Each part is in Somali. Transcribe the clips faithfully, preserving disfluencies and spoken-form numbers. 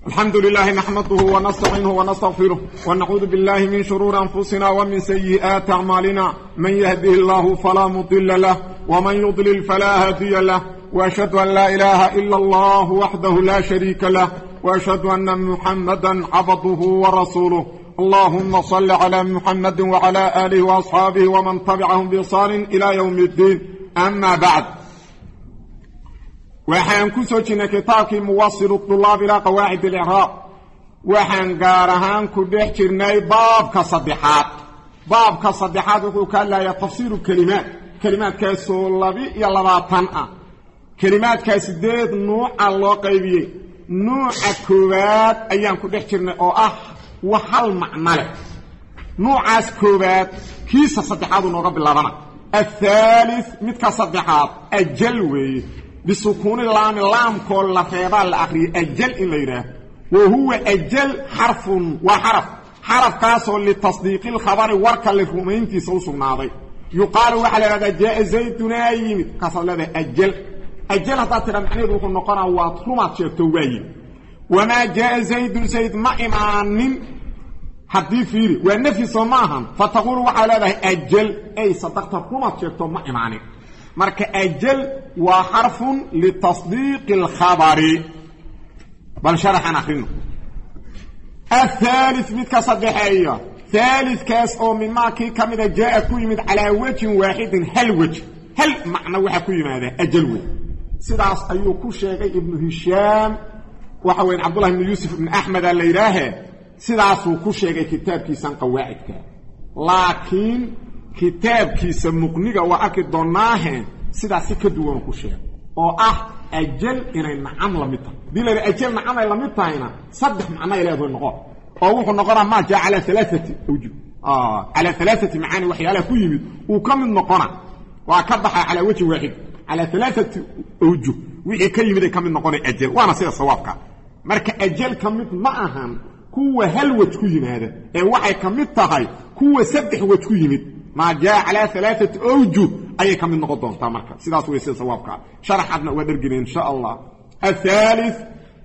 الحمد لله نحمده ونستعينه ونستغفره ونعوذ بالله من شرور أنفسنا ومن سيئات أعمالنا من يهده الله فلا مضل له ومن يضلل فلا هادي له وأشهد أن لا إله إلا الله وحده لا شريك له وأشهد أن محمدا عبده ورسوله اللهم صل على محمد وعلى آله وأصحابه ومن تبعهم بإحسان إلى يوم الدين أما بعد waxaan ku soo jirnay kitaabkii muwasil الطلاب ila qawaacid al-i'raab waxaan gaar ahaan ku dhex jirnay baabka saddexaad baabka saddexaad wuxuu ka hadlayaa tafsiiru kalimaat kalimaadkaas oo laba iyo labaatan ah kalimaadkaas sideed nooc loo qaybiyay nooca koowaad ayaan ku dhex jirnay oo ah wax hal macno leh noocaas koowaad kiisa saddexaad uu nooga bilaabana الثالث midka saddexaad ajal weeye بسكون اللام اللام كل لفظا الأخري أجل إليه وهو أجل حرف وحرف حرف كاسو لتصديق الخبر وركا لفهمين تسوس الناضي يقال وحل هذا جاء زيد نايم كاسو هذا أجل أجل هذا ترى معنى روح النقرة وطرمات شفتوين وما جاء زيد زيد ما إمان حديث فيه والنفي صماها فتقول وحل هذا أجل أي صدقت طرمات شفتو ما إماني marka ajal waa harfun li tasdiiq al khabari bal sharaxna akhrino الثالث midka saddexeeyo ثالث kaas oo mima ki kamida jaa ku yimid ala wajhin waahidin hal wajh hal macna waxa ku yimaada ajal wey sidaas ayuu ku sheegay ibn hisham waxa weyn abdullah ibn yusuf ibn ahmad al-layrahi sidaas uu ku sheegay kitaabkiisan qawaacidka laakiin kitaabkiisa muqniga waa akid doonaahen sidaas ka duwan ku sheeg oo ah ajal inay nacam la mid tahay dilay ajal nacam ay la mid tahayna saddex macna ay leedahay noqon oo wuxuu noqonaa ma jaa ala thalathati awjuh ah ala thalathati maani waxyaala ku yimid uu ka mid noqona waa ka baxa ala wajhi waahid ala thalathati awjuh wixii ka yimid ka mid noqonay ajal waana sida sawaabka marka ajal ka mid ma ahan kuwa hal wajh ku yimaada ee waxay ka mid tahay kuwa saddex wajh ku yimid ما جاء على ثلاثة أوجه أي كم من نقطة تامرك سيداس ويسير سوابك شرحنا ودرجين إن شاء الله الثالث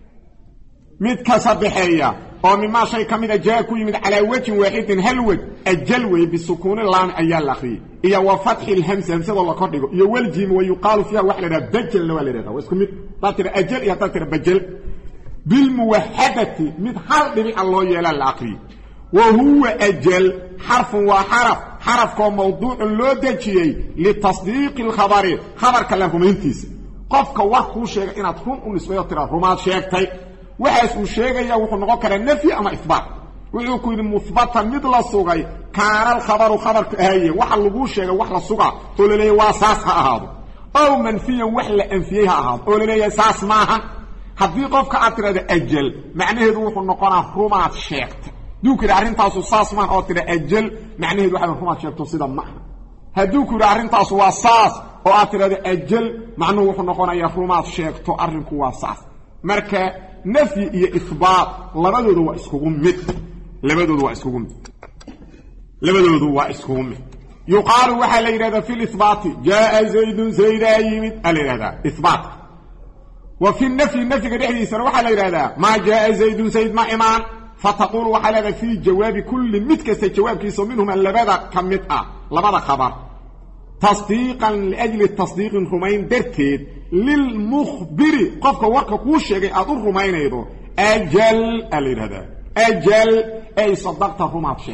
متك صبحية ومما شيء كم إذا جاء كل من على وجه واحد هل وجه الجلوي بالسكون اللام أيال الأخير إيا وفتح الهمس همسة والله قرده إيا والجيم ويقال فيها وحلنا بجل لوالرها واسكم تاتر أجل يا تاتر بجل بالموحدة من حرب الله يلا الأخير وهو أجل حرف وحرف حرف كو موضوع لو دجيي لتصديق الخبر خبر كلامكم انتيس قفك واخو شيغ ان تكون نسبه ترى روما شيغتي وحاس او شيغيا و نقو كره نفي اما اثبات ويو كو مثبتا مثل سوغاي كان الخبر خبر هي waxa lagu sheegay wax la suga oo leeyahay waa saas ha ahaado oo manfiyan wax la anfiyaha ahaado oo leeyahay saas maaha hadii qofka aad tirada ajal macnaheedu wuxuu noqonaa rumaad sheegtay دوكر arintaasu saas maan oo tira ajal macnaheedu waxa rumaad sheegto sida ma haduu ku arintaasu waa saas oo aad tirada ajal macnuhu wuxuu noqonayaa rumaad sheegto arinku waa saas marka nafi iyo ithbaat labadoodu waa isku mid labadoodu waa isku mid labadoodu waa isku mid yuqalu waxa la yiraahdaa fi ithbaat jaa zaydun zaydayimid alayhada ithbaat wa fi nafi nafi dhexdiisa waxa la yiraahdaa ma jaa zaydun zayd ma iman فتقول وحلغ في جواب كل متكس جواب كيسو منهم اللبدا كمتا لبدا خبر تصديقا لأجل التصديق رمين درتيد للمخبر قفك ورك كوشيغي أدو رمين ايضو أجل ألير هذا أجل أي صدقت رمات شيك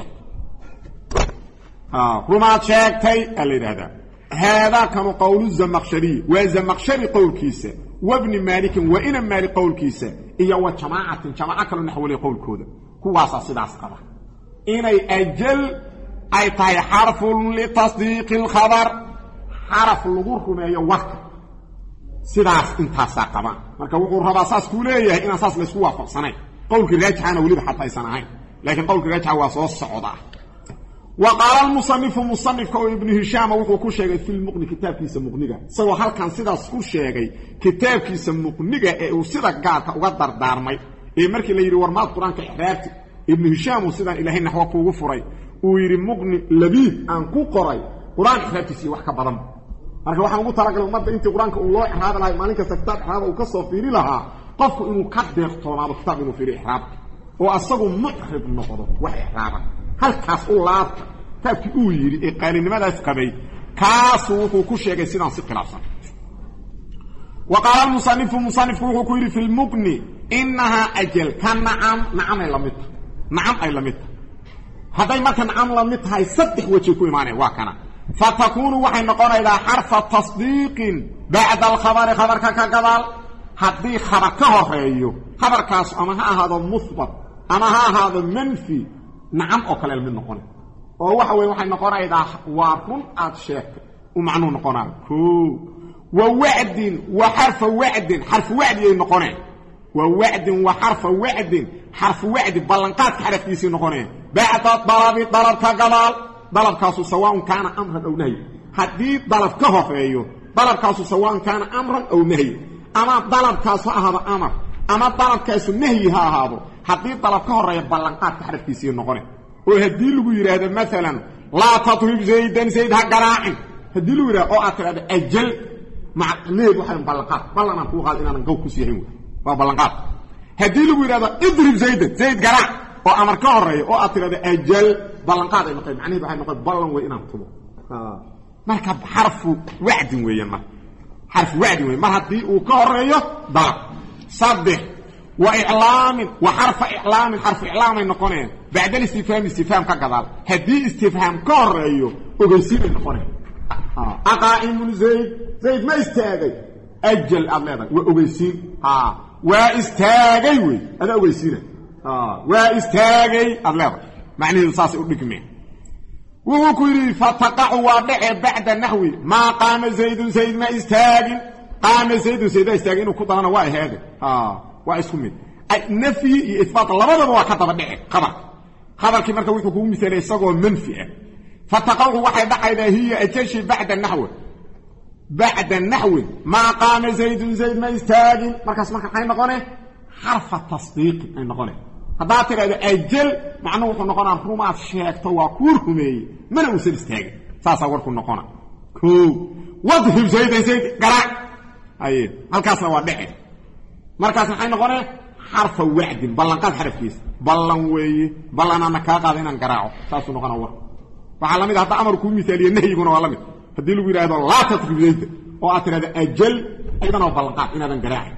آه رمات شيك تي ألير هذا هذا كان قول الزمخشري والزمخشري قول كيسة وابن مالك وإن مالك قول كيسة إيا وجماعة جماعة كانوا نحولي قول كودا كواسا سيداس قبا إني أجل أي تاي حرف لتصديق الخبر حرف لغور ما يوقت سيداس انتاسا قبا مركا وقور ربا ساس كوليه إن أساس لسوا فقصاني قولك راجحانا وليد حتى يسانعين لكن قولك راجحا واسو الصعودة وقال المصنف مصنف كو ابن هشام وحو كو شيغay في المغني كتاب كيس مغنيغا سو halkan sidaas ku sheegay kitaabkiisa muqniga ee uu sida gaarka uga dardaarmay ee markii la yiri warmaad quraanka ixraabti ibn hisham sidan ilaahay naxwa ku ugu furay uu yiri muqni labid aan ku qoray quraan ixraabtiisi wax ka badan marka waxaan ugu talagalay umada intii quraanka uu loo ixraab lahay maalinka saktaad ixraab uu ka soo fiiri lahaa qofku inuu ka deeqtoonaado kitaab inuu fiiriyo ixraabka oo asagu muxrib noqdo wax ixraaba halkaas u laabta taabkii uu yiri ee qaalinimadaas qabay kaas wuxuu ku sheegay sidaan si khilaafsan وقال المصنف مصنف وحو يري في المبني انها اجل كان نعم نعم لمت نعم اي لمت هذا ما كان نعم لمت هاي صدق وجه كو ايمانه وا كان فتكون وحي نقول الى حرف تصديق بعد الخبر خبر كقدال حدي خبر كهريو خبر كاس اما هذا مثبت اما هذا منفي نعم او كلام من نقول او waxa way waxay noqonaydaa waa run aad sheegtay oo macnuu noqonaa ku ووعد وحرف وعد حرف وعد ينقونه ووعد وحرف وعد حرف وعد بلنقات حرف يسي نقونه بعد طلب طلب كقلال طلب كاسو سواء كان امرا او نهي حديث طلب كهفيو طلب كاسو سواء كان امرا او نهي اما طلب كاسو هذا امر اما طلب كاسو نهي ها هذا حديث طلب كهريا بلنقات حرف يسي نقونه وهدي لو يراده مثلا لا تطلب زيدا زيد هقراع هدي لو يراده او اتراد اجل مع ليه وحين بلنقات بلنا كو قال ان نقو كسيهين وا بلنقات هدي لو يراده اضرب زيد زيد قراع او امر كهريا او اتراد اجل بلنقات اي نقول معنيه waxay noqon balan way inaan tubo ah marka xarfu wa'd weeyaan ma xarf wa'd weey mar hadii uu ka horeeyo dalab saddex wa i'laam wa harf i'laam harf i'laam ay noqoneen بعد الاستفهام استفهام ka gadaal hadii istifham ka horeeyo ogeysiin noqoneen اه اقائم زيد زيد ما استاغي اجل ابلاد واوغيسين اه واستاغي وي انا اوغيسين اه واستاغي ابلاد معنى صاص ودكمه وهو كيري فتقع وضع بعد النحو ما قام زيد زيد ما استاغي قام زيد زيد استاغي انه كدانا واي هذا اه واسكمي نفي اثبات لبدوا waa ka daba dhicay khabar khabarkii marka wuxuu ku misalay isagoo manfi ah فتقوه واحد دحيده هي اتشي بعد النحو بعد النحو ما قام زيد زيد ما يستاجن مركز مركز حين نقونه حرف التصديق اي نقونه هذا ترى اجل معناه وحو نقونه روما شيكتو وا كوركمي من وسل استاجن ساسا وركو نقونه كو وضح زيد زيد قرا اي halkaas waa dhicay markaas waxay noqonay حرف وعد بلنقاد حرفkiis ballan weeye ballanana ka qaad inaan garaaco saasu noqona war waxa lamid ah amar ku misaaliye nahyiguna waa lamid hadii lagu yiraahdo la tatrib zayd oo atirada ajal aydan oo balqaad inaadan garaac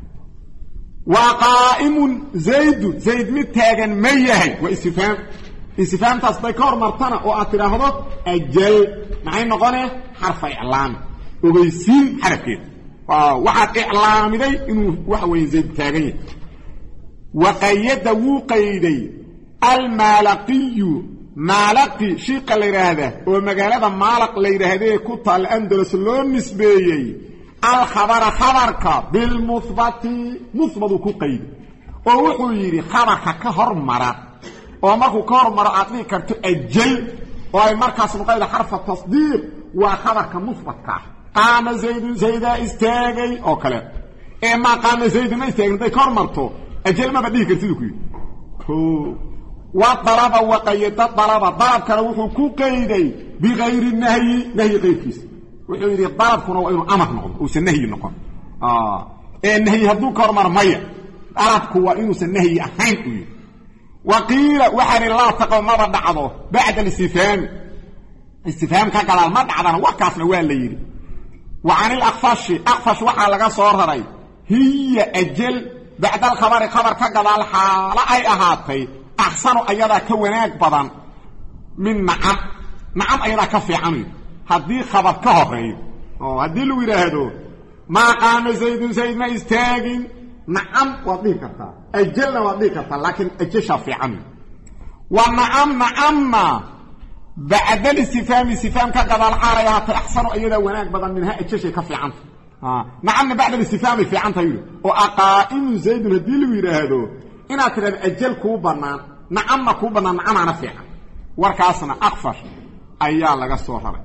wa qa'im zayd zayd mitaagan mayahay wa istifham istifham tasbay kor martana oo atirahdo ajal maxay noqonay harf i'laam ogeysiin xarafkeed waxa i'laamiday inuu wax weyn zayd taagan yahay wa qayyada wuu qayday al malaqi مالقي شيق اللي يراهده ومقالة مالق اللي يراهده كتا الأندلس لون نسبيي الخبر خبرك بالمثبت مثبت كو قيد ووحو يري خبرك كهر مرة ومركو كهر مرة أعطيه كرتو أجل وهي مركز مقايدة حرف التصدير وخبرك مثبت كه قام زيد زيد استاغي أو كلام إما قام زيد ما استاغي ده كهر مرتو أجل ما بديه كرتو كو وضرب وقيد ضرب ضرب كان وحو كو قيدي بغير النهي نهي غير كيس وحو يري ضرب كنا وانه امر نقول وسنهي نقول اه النهي هدو كرمر ميه ضرب كو وانه سنهي احين وقيل وحر الله تقو ما دعده بعد الاستفهام استفهام كان قال ما دعدنا وكاسنا waa la yiri وعن الاخفش اخفش waxa laga soo raray هي اجل بعد الخبر خبر ka gadaal xaala ay ahaatay أحسن أيضا كوناك بدن من نعم نعم أيضا كفي عني هدي خبر كهري هدي لو يرهدو ما قام زيد زيد ما يستاجن نعم وضيك كتا أجلنا وضيك كتا لكن أجيش في عني ونعم نعم بعد الاستفهام استفهام كقضى الحاريات أحسن أيضا وناك بدن منها أجيش كفي عني نعم بعد الاستفهام في عني يقول وأقائم زيد هدي لو يرهدو إنا ترى أجل كوبنا نعم كوبنا نعم نفع وركاسنا أخفر أيال لغا سوهر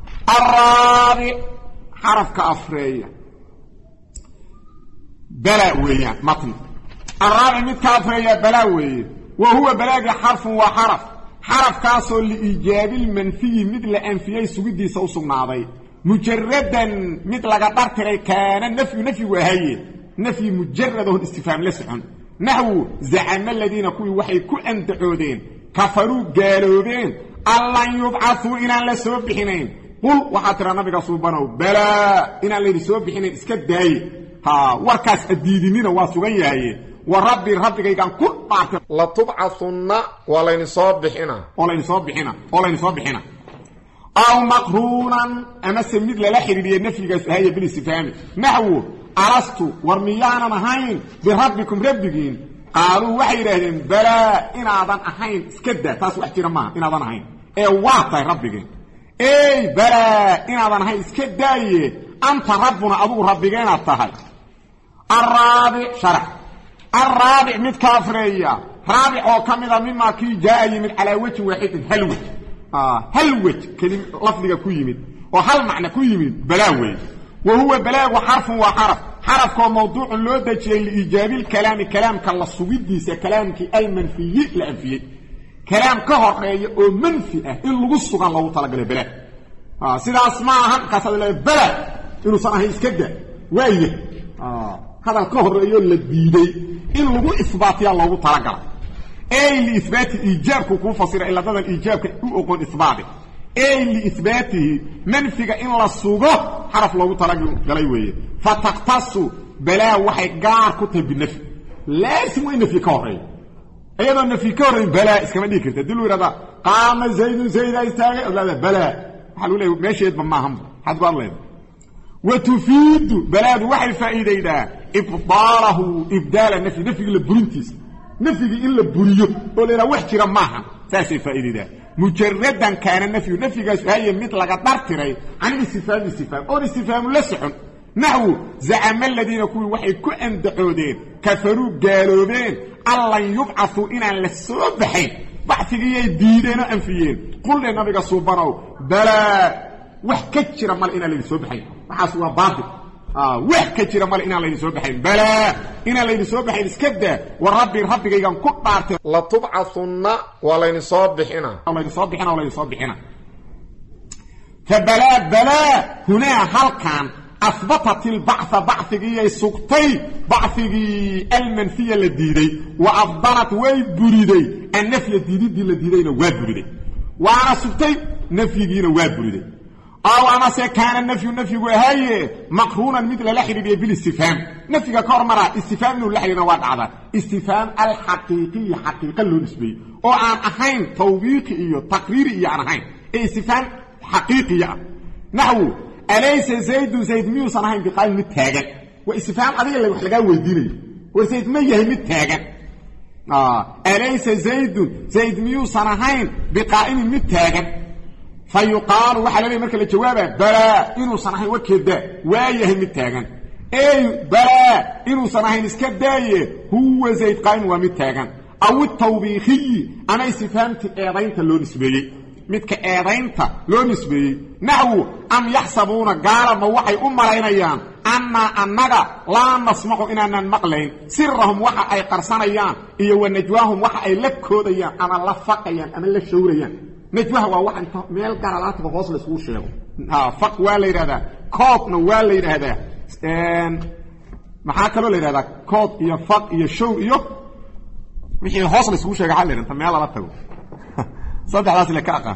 الرابع حرف كأفرية بلاوية مطن الرابع مت كأفرية بلاوية وهو بلاغ حرف وحرف حرف كاسو لإيجاب المنفي مثل أنفيي سويدي سوسو ناضي مجردا مثل قدرت كان النفي نفي وهي nafyi mujarrad oo istifhaam la socon nahwu za'ama alladina kuwi waxay ku andacoodeen kafaru gaaloobeen allan yub'athu inaan la soo bixinayn qul waxa tira nabiga subhanahu bala inaan la soo bixinayn iska daay ha warkaas adiidinina waa sugan yahay wa rabbi rabbigaygan ku dhaartay la tub'athunna wala in soo bixina wala in soo bixina wala in soo bixina aw maqrunan ama samid la xiriiriye nafyigaas haya bil istifhaam nahwu alastu warmiyana ahayn bi rabbikum rabbigiin qaalu waxay yiraahdeen bala inaadan ahayn iska daa taas wax jira ma inaadan ahayn ee waatay rabbigiin ee bala inaadan ahayn iska daaye anta rabbuna abu rabbigeena tahay arabi sharh arabi mid kaafriya rabi oo kamida mima ki jaayi min ala wajhi wahid halwa ah halwa kalim lafdiga ku yimid oo hal macna ku yimid balaawi وهو بلاغ حرف وحرف حرف كو موضوع لو دجي لايجاب الكلام كلام كلا سويديس كلامك المنفي الانفي كلام كهوريه او منفي اه ان لو سوغان لو طلقله بلا اه سدا اسمعها كسل بلا انه صنع اسكده وايه اه هذا الكهوريه اللي ديدي ان لو اثبات يا لو طلقله اي لاثبات ايجاب كو فسر الا ضد الايجاب او اقول اثباته اي لاثباته منفي ان لا سوغو حرف لو طلقله ويه فتقتص بلا وحي قار كتب بالنفي لا اسمه النفي كوري ايضا النفي كوري بلا اسكما دي كرت دلو يرضى قام زيد زيد استاغ لا بلا حلو لي ماشي يد ما هم حد قال لي وتفيد بلا وحي فائده ده ابطاله ابدال النفي نفي البرنتيس نفي الا بريو ولا wax jira maaha taasi faa'iidada mujarradan kana nafi nafigaas hay mid laga dartiray aan istifhaam istifhaam oo istifhaam la socon nahwu za'ama alladina kuwi waxay ku andacoodeen kafaru gaaloobeen allan yub'athu inaan la soo baxay baxsigii diideen oo anfiyeen qulna nabiga subhanahu bala wax ka jira mal inaan la soo baxay waxaas waa baatil اه wax ka jira mal inaan la soo baxayn bala inaan la soo baxayn iska daa wa rabbi rabbigaygan ku dhaartay la tub'athunna wala in soo bixina wala soo bixina wala soo bixina fabala bala huna halkan اثبتت البعث بعثي سقطي بعثي المنفيه الديدي وافضلت ويبريدي النفي الديدي الديدينا وابريدي وانا سقطي نفينا وابريدي أو أنا سكان النفي النفي وهي مقرونا مثل لحظة بالاستفهام نفي كورمرا استفهام من لحظة وضع استفهام الحقيقي حقيقة له نسبي أو عن أحين توبيقي تقريري عن أحين استفهام حقيقي نحو أليس زيد زيد ميو صنعين بقائم متاجا واستفهام هذه اللي محلقا ويديني وزيد ميه متاجا آه. أليس زيد زيد ميو صنعين بقائم متاجا فيقال وحلبي مركل الجواب بلا إنه صنعين وكذا وايه متاجا أي بلا إنه صنعين اسكدايه هو زيد قائم ومتاجا أو التوبيخي أنا استفهمت إيضاينت اللون نسبي متك إيضاينت لون نسبي نحو أم يحسبون قال موحي أمرينيان أما أننا لا نسمع إننا المقلين سرهم وحا أي قرصانيان إيه ونجواهم وحا أي لكوديان أما لفقيان أما لشوريان نجوها waa wax inta meel garalaadka hoos la isku sheego ha faq waa la yiraahdaa koodna waa la yiraahdaa een maxaa kale la yiraahdaa kood iyo faq iyo show iyo wixii hoos la isku sheego xal inta meel la tago saddexdaas la ka aqaan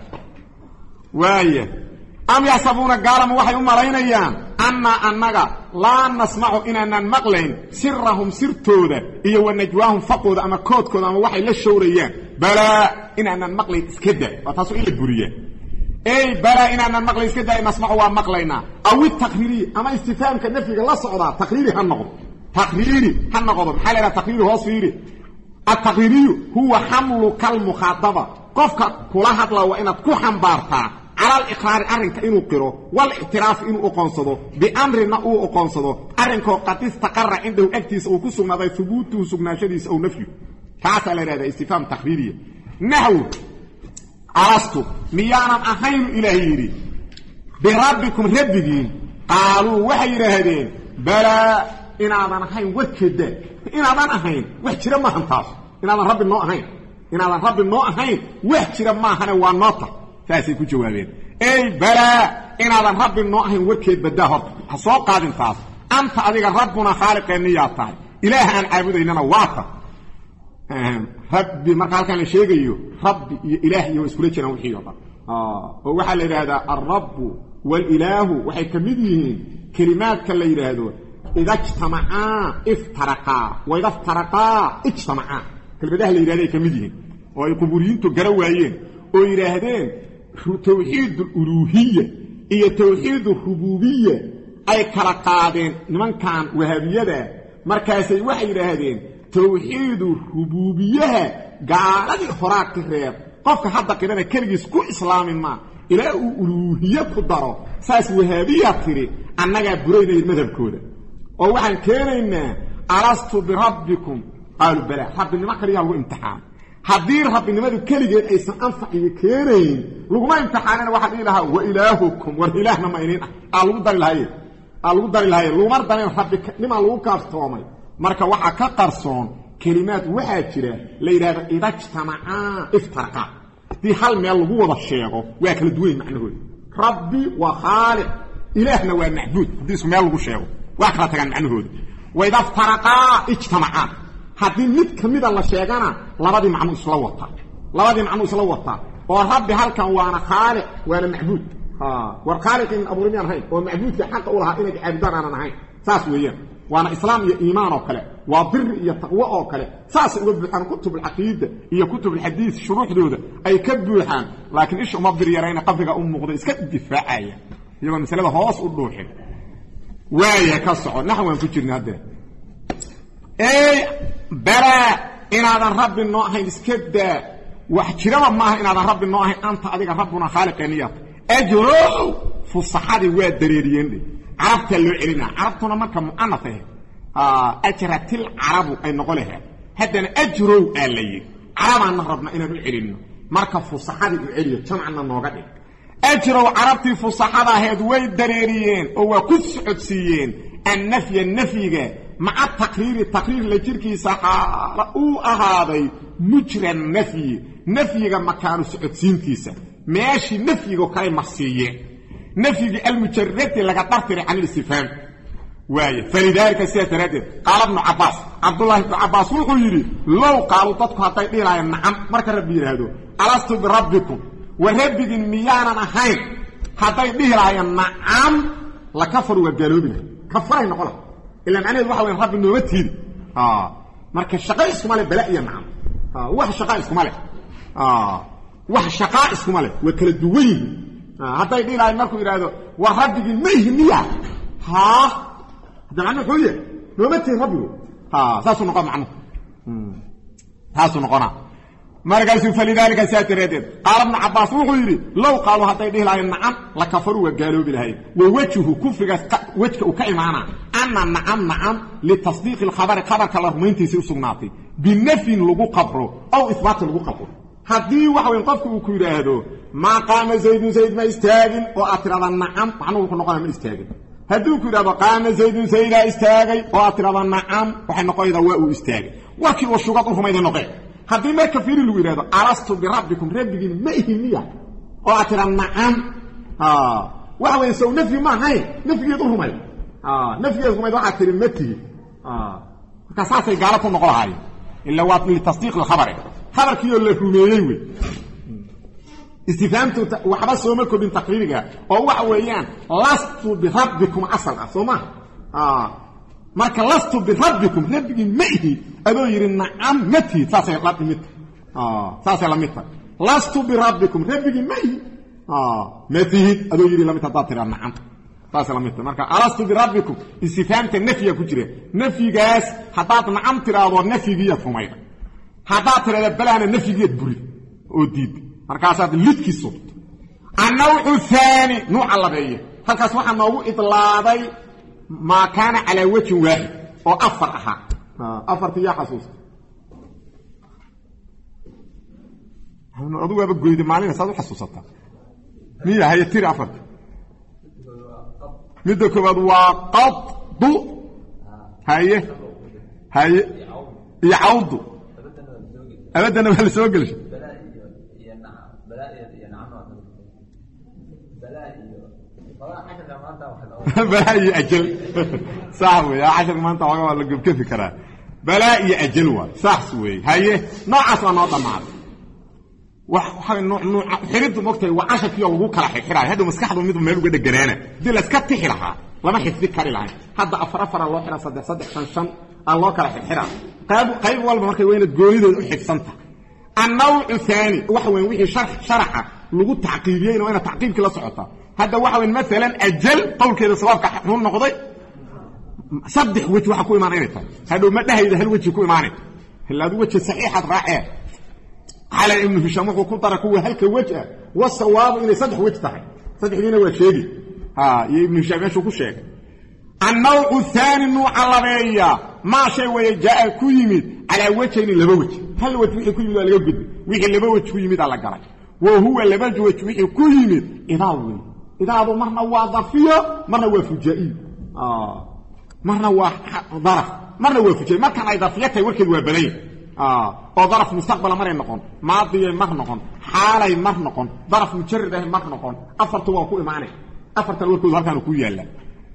waaye am yasabuna gaalam waxay u maraynayaan anna annaga la nasma'u inana maqlayn sirrahum sirtooda iyo wanajwaahum faqooda ama koodkooda ama waxay la showrayaan bala inana maqlayn iskada wa taasoo ila buriya ay bala inana maqlayn iskada nasma'u wa maqlayna aw taqriri ama istifhaamka nafiga la socda taqriri han noqdo taqriri han noqdo maxaa la taqriri hoos fiiri at-taqriri huwa hamlu kal mukhataba qofka kula hadla waa inaad ku xambaartaa على الإقرار أرنك إنه قرأ والاعتراف إنه أقنصده بأمرنا أو أقنصده أرنك قد استقر عنده أكتس أو كسونا ذي ثبوته سقنا شديس أو نفيه كاسا لهذا استفهام تخبيرية نحو عرستو ميانا أخير إلهيري بربكم ربكين قالوا وحي رهدين بلا إن أعضان أخير وكده إن أعضان أخير وحشر ما هنطاس إن أعضان رب النوع أخير إن أعضان رب النوع أخير وحشر ما هنوان نطر فاسي ku jawaabeen ay bala inaadan rabbi noo ahayn warkeed badaa hor soo qaadin taas anta adiga rabbuna khaliqani ya tahay ilaah aan caabudaynana waata rabbi marka halkan la sheegayo rabbi iyo ilaah iyo isku jiraan wixii oo ah oo waxa la yiraahdaa ar-rabb wal ilahu waxay kamid yihiin kalimaadka la yiraahdo idha ijtama'a iftaraqa wa idha iftaraqa ijtama'a kalmadaha la yiraahdo kamid yihiin oo ay quburiyintu garawaayeen oo yiraahdeen tawxiid al-uluhiyya iyo tawxiid ar-rububiyya ay kala qaadeen nimankan wahabiyada markaasay waxay yiraahdeen tawxiid ar-rububiyya gaaladii horaadka reeb qofka hadda qirana kaligiis ku islaamin ma ilaa uu uluhiyya ku daro saas wahabiya tiri annaga buraynay madhabkooda oo waxaan keenaynaa alastu bi rabbikum qalu bala rabbinima kaliya lagu imtixaan haddii rabbinimadu kaligeed aysan anfaciyo keenayn laguma imtixaanana waxaa ilaha wa ilaahukum wa ilaahna ma inina lagu dari lahaye lagu dari lahaye laguma darin rabbinima lagu kaaftoomay marka waxa ka qarsoon kalimaad waxa jira la yiraahdo idajtama'a iftaraqa di hal meel lagu wada sheego waa kala duwan macnaheedu rabbi wa khaliq ilaahna waa macbuud hadii isku meel lagu sheego waa kala tagan macnaheedu wa idaftaraqa ijtama'a hadii mid kamida la sheegana labadii macno isla wata labadii macno isla wata oo rabbi halkan waana khaliq waana macbuud ha war khaliqin abuuriyaan hay oo macbuudka xaq u lahaa inay caabudaan aan ahayn saas weeyaan وانا اسلام يا ايمان وكله وبر يا تقوى وكله ساس uga buuxan kutub al-aqeeda iyo kutub al-hadith shuruuxdooda ay ka buuxan laakiin ish uma bir yarayna qabriga u muuqdo iska difaacaya iyagoo misalada hoos u dhuuxin waaya ka soco naxwan ku jirna hadda ee bara inaadan rabbi noo ahayn iska daa wax jiraba maaha inaadan rabbi noo ahayn anta adiga rabbuna khaliqaniyat ajro fusaxadi waa dareeriyeen عرفت اللي علينا عرفتنا مركا مؤنثه اه اجرت العرب اي نقولها هذا اجروا علي عرب ان ربنا ان علينا مركا فصحاد العلي جمعنا نوغدي اجروا عربتي فصحاد هاد وي دريريين او كسعدسيين النفي النفي مع التقرير التقرير لجيركي صحا او اهادي مجرى النفي نفي مكان سعدسينتيسا ماشي نفي كاي مخسيين نفي المجرد لغا طرطر عن الاستفهام واي فلذلك سيتردد قال ابن عباس عبد الله بن عباس ويقول لو قالوا تدخل هطي ديرايا نعم مركا ربي يرهدو ألست بربكم وربك ميانا نحين هطي ديرايا نعم لكفروا وقالوا كفرين نقولها إلا معنى الواحد وين ربي نوتين آه مركا الشقاء اسكم عليه بلاء يا نعم آه واحد الشقاء اسكم عليه آه واحد الشقاء اسكم عليه وكالدوين هذا يدي لا يمركو يرادو وربك ميهنيا ها هذا معنى خويه لو متي ربي ها ساسو نقام عنه ساسو نقنا مرقاس فلذلك ساتردد قال ابن عباس وغيري لو قالوا هذا يدي لا نعم لكفروا وقالوا بالهي ووجهه كفر وجهه كايمانا ان نعم نعم لتصديق الخبر خبر كلامنتي سوسناتي بالنفي لو قبره او اثبات لو قبره hadii waxa weyn qofku uu ku yiraahdo ma qaama zayd zayd ma istaagin oo atirada nacam waxaan uu noqon ma istaagin hadii ku yiraahdo qaama zayd zayd istaagay oo atirada nacam waxay noqonaydaa waa uu istaagay warkii oo shugad u rumayday noqay hadii marka fiiri lagu yiraahdo alastu bi rabbikum rabbigin ma ihniya oo atirada nacam ha waxa weyn soo nafi ma hay nafigeedu rumay ha nafigeedu rumay waxa tiri mati ha ka saasay gaalato noqolahay illa waa li tasdiiq al khabar خبر كيو اللي روميي استفهامته وحبا سوما كو بين تقريرها او waxa weeyaan lastu bi rabbikum asal asoma ah marka lastu bi rabbikum nabigi meehi adoo yiri nacam mati saasay la timid ah saasay la mid lastu bi rabbikum nabigi meehi ah mati adoo yiri la mid taatira nacam saasay la mid marka alastu bi rabbikum istifhaamta nafiya ku jira nafigaas hadaad nacam tiraado nafigiya fumayda هذا ترى بلانا نفي بري وديد markaasaad lidkii subto النوع الثاني نوع اللبيه halkaas waxa noogu idlaaday ma kana ala wajhi waahid oo afar aha afartii ya xasuus hanu adu waba goyde maalin saad u xasuusata miya hay tir afar midda koobaad waa qad hay hay yaudu أبدا ما لسه وقلش بلاء يا نعم بلاء يا نعم بلاء بلاء حاجة لما أنت balaa iyo ajal sax weeye cashar maanta waa la gabkafi karaa balaa iyo ajal waa sax weeye haye noocaas waa noo dhamaaday waxa nooc nooc xiridu mogtay waa casharkii lagu kala xirxiray hada maskaxdu mid meel uga dhaganaana dil iska tixi lahaa lama xifdi kari lahayn hadda afar afar loo xira saddex saddex shan shan aan loo kala xirxiraa qayb qayb walba markay weyna goonidood u xifsanta النوع الثاني وحوين وحي شرح شرحه لغو تعقيبيين وانا تعقيبك لا سقطا هذا وحوين مثلا اجل قول كده صوابك حنون نقضي صدح وجه waxa ku iimaanayta hado ma dhahayda hal wajhi ku iimaanay halaad wajhi saxiix raaci ala ibn hisham wuxuu ku dara kuwa halka wajha wasawaab inay saddex wajh tahay saddexdiina waa sheegi ha ibn hisham wuxuu ku sheegay النوع الثاني نوع لبيا ما شيء ويجاء كيمد على وجهين لبا وجه هل وجه وحي كيمد ولا غد وحي لبا وجه كيمد على غراي وهو لبا وجه وحي كيمد اضاوي اضاوي مرنا وظرفيه مرنا وفجائي اه مرنا وظرف مرنا وفجائي ما كان اضافيته وركد وبلي اه او ظرف مستقبل مره نقون ماضي مره نقون حالي مره نقون ظرف مجرد مره نقون افرتو وا كو ايمانه افرتو وركد halkan ku yaala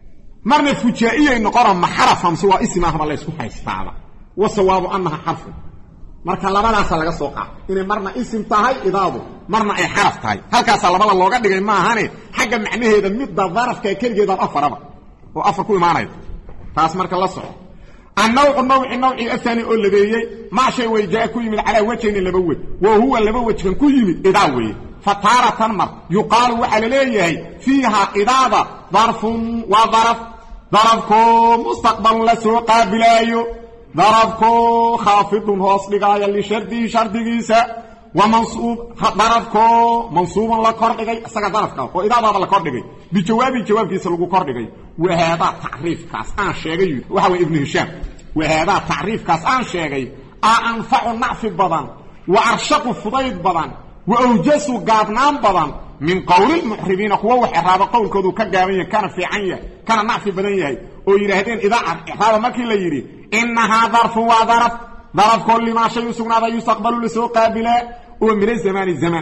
مرنا فجائيه نقرا محرف سواء اسمها ولا اسمها حسابا وصواب انها حرف marka labadaas laga soo qaad inay marna isim tahay idaadu marna ay xaraf tahay halkaas labada looga dhigay ma ahane xaga macnaheeda mid darafka kaligeeda afaraba oo afar ku iimaanay taas marka la soo النوع النوع النوع الثاني او لبيي ما شيء وجاء كيمد على وجهين لبوج وهو لبوج كان كيمد اداوي فتارة مر يقال وحل ليه فيها إضافة ظرف وظرف ظرفكو مستقبل لسوق بلايو ضربكو خافض هوس لغاية لشردي شردقيسة ومنصوب ضربكو منصوبا لكوردقي اسغا ضرفكو وإذا بابا لكوردقي بجوابي جواب كيس لغو كوردقي وهذا تعريف كاس آن شيغي وهو ابن هشام وهذا تعريف كاس آن شيغي أنفع النعف بدن وأرشق فضيد بدن وأوجسوا قادنان بدن من قول المحرمين قوة وحرابة قول كذو كقابية كان في عنية كان نعف بدنيه ويرهدين إذا إحرابة مكي ليري إنها ظرف وظرف ظرف كل ما شيء يسقنا يستقبل لسوء قابلة ومن الزمان الزمان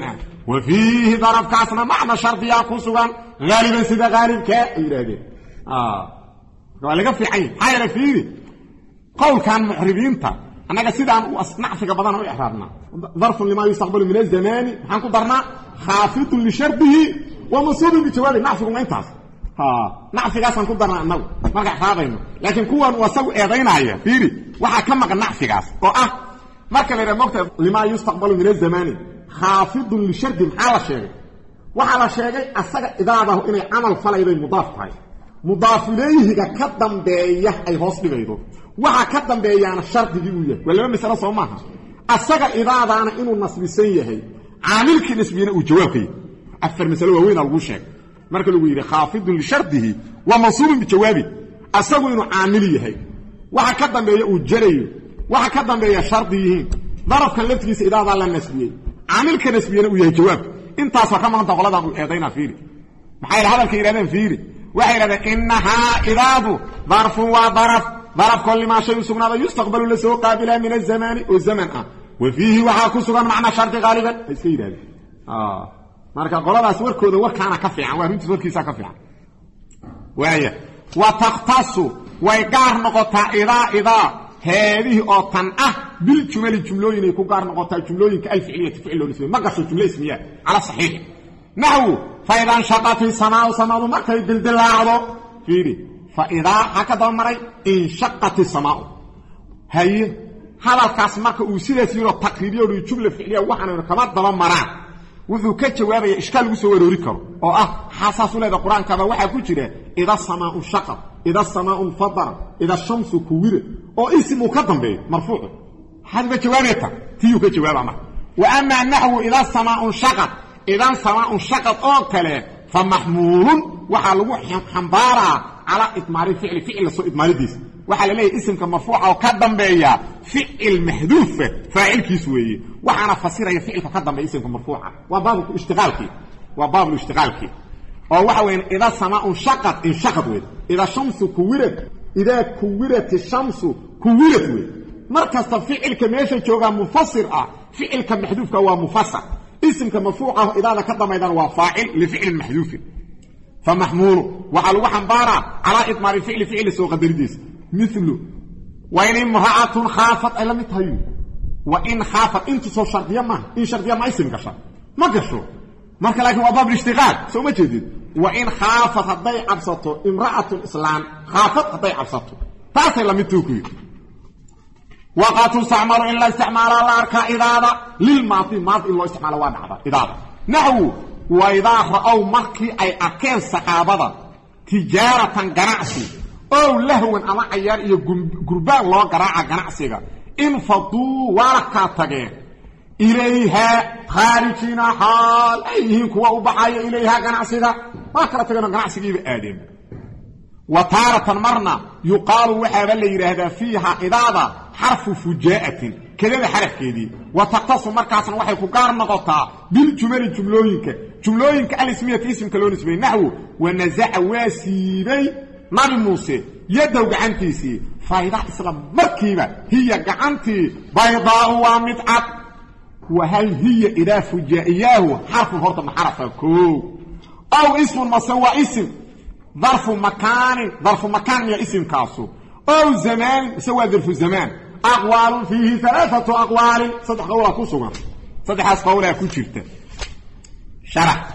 وفيه ظرف كاسنا معنى شرطي يكون غالبا سيدا غالب كا يرهدين آه قال لك في عين حيرا فيه قول كان محرمين تا أنا سيدا أصنع في قبضان وإحرابنا ظرف لما يستقبل من الزمان حنكو درنا خافض لشرطه ومصوب بجواب نعفكم انتاس ها نعفي قاسان كدرنا انو marka xaadayno laakiin kuwan wasaw eedaynaya fiiri waxa ka maqan nacfigaas oo ah marka la reemogta lima yustaqbalu min az-zamani khafid li shard hala sheegay waxa la sheegay asaga idaadahu inay amal falayday mudaaf tahay mudaaf ilayhi ka dambeeya ay hoos dhigaydo waxa ka dambeeyana shartigi uu yahay wala misala Soomaha asaga idaadana inuu nasbisan yahay عاملك نسبينا وجوابك أفر مثلا وين أقول شيء مركز يقول خافض لشرطه ومنصوب بجوابه أسوي إنه عاملي هي وهكذا بيا وجري وهكذا بيا شرطه ضرب كلمت في إدارة على النسبية عاملك نسبينا ويا جواب أنت أصلا كمان أنت غلط أعطينا فيري محايل هذا الكلام فيري وحيل هذا إنها إضافة ظرف وظرف ظرف كل ما شيء يسمونه يستقبل لسوء قابلة من الزمان والزمن آه. وفيه وحاكو سغان معنى شرط غالبا اسكي دال اه marka qoladaas warkooda warkaana ka fiican waa runtii warkiisa ka fiican waaya wa taqtasu way gaar noqotaa ida ida heedihi oo tan ah bil jumali jumlooyin ku gaar noqotaa jumlooyinka al ficiliyati ficiloo ismi ma gasho jumla ismiya ala sahih nahu fa idan shaqati samaa samaa markay dildilaacdo fiiri fa ida hakada maray in shaqati samaa hay hadalkaas marka uu sidaas yiro taqriiriyo jumla ficiliya waxaan kama daba maraan wuxuu ka jawaabaya iskaal ugu soo wareeri karo oo ah xasaasulada quraanka waxa ku jira ida samaa'u shaqat ida samaa'u fadara ida shamsu kuwira oo ismu ka dambeeyo marfuuc hadba jawaabta tiyu ka jawaaba wa amma nahwu ida samaa'u shaqat ida samaa'u shaqat oo kale fa mahmulun waxa lagu xambaara ala itmaari fi'li fi'l soo idmaaridiis waxa la leeyahay ismka marfuuca oo ka dambeeya fi'il mahdhuf faa'ilkiis weeye waxana fasiraya fi'ilka ka dambeeya ismka marfuuca waa baab ishtiqaalki waa baab ishtiqaalki oo waxa weyn ida samaa'un shaqat in shaqat weey ida shamsu kuwirat ida kuwirat shamsu kuwirat weey markasta fi'ilka meesha jooga mufassir ah fi'ilka mahdhufka waa mufassar ismka marfuuca ida ka dambeeyana waa faa'il li fi'il mahdhuf فمحمول وعلى حنبارا على إضمار الفعل فعل سوق قدرديس مثل وإن امرأة خافت أي لم يتهيو وإن خافت انت سو شرطية ما إن شرطية ما اسم كشر ما كشو marka laakiin waa baab ishtiqaal soo ma jeedid wa in khaafat haday absato imra'atu islam khaafat haday absato taasay la mid tuuki waqatu sa'malu illa isticmaala la arka idaada lil maadi maadi loo isticmaalo waa dhacda idaada nahwu wa idha ra'aw marki ay arkeen saxaabada tijaaratan ganacsi oo lahwan ama ayar iyo gurbaan loo garaaca ganacsiga in fadu wala ka tageen إليها خارجين حال أيهم كوا وبحايا إليها قناعسيها ما كلا تقولون قناعسيها بآدم وطارة مرنا يقال وحابا اللي هذا فيها إضافة حرف فجاءة كذا حرف كذي وتقتص مركزا وحي فقار نغطى بالجمل جملوينك جملوينك الاسمية اسم كلون اسمين نحو ونزع واسيبي نبي موسى يدو قعنتيسي فإذا إسلام مركبة هي قعنتي بيضاء ومتعب وهل هي إذا فجائياه حرف فرط من حرف كو أو اسم مسوى اسم ظرف مكان ظرف مكان يا اسم كاسو أو زمان سوى ظرف الزمان أقوال فيه ثلاثة أقوال صدح قولها كسوما صدح أس قولها كشفته شرح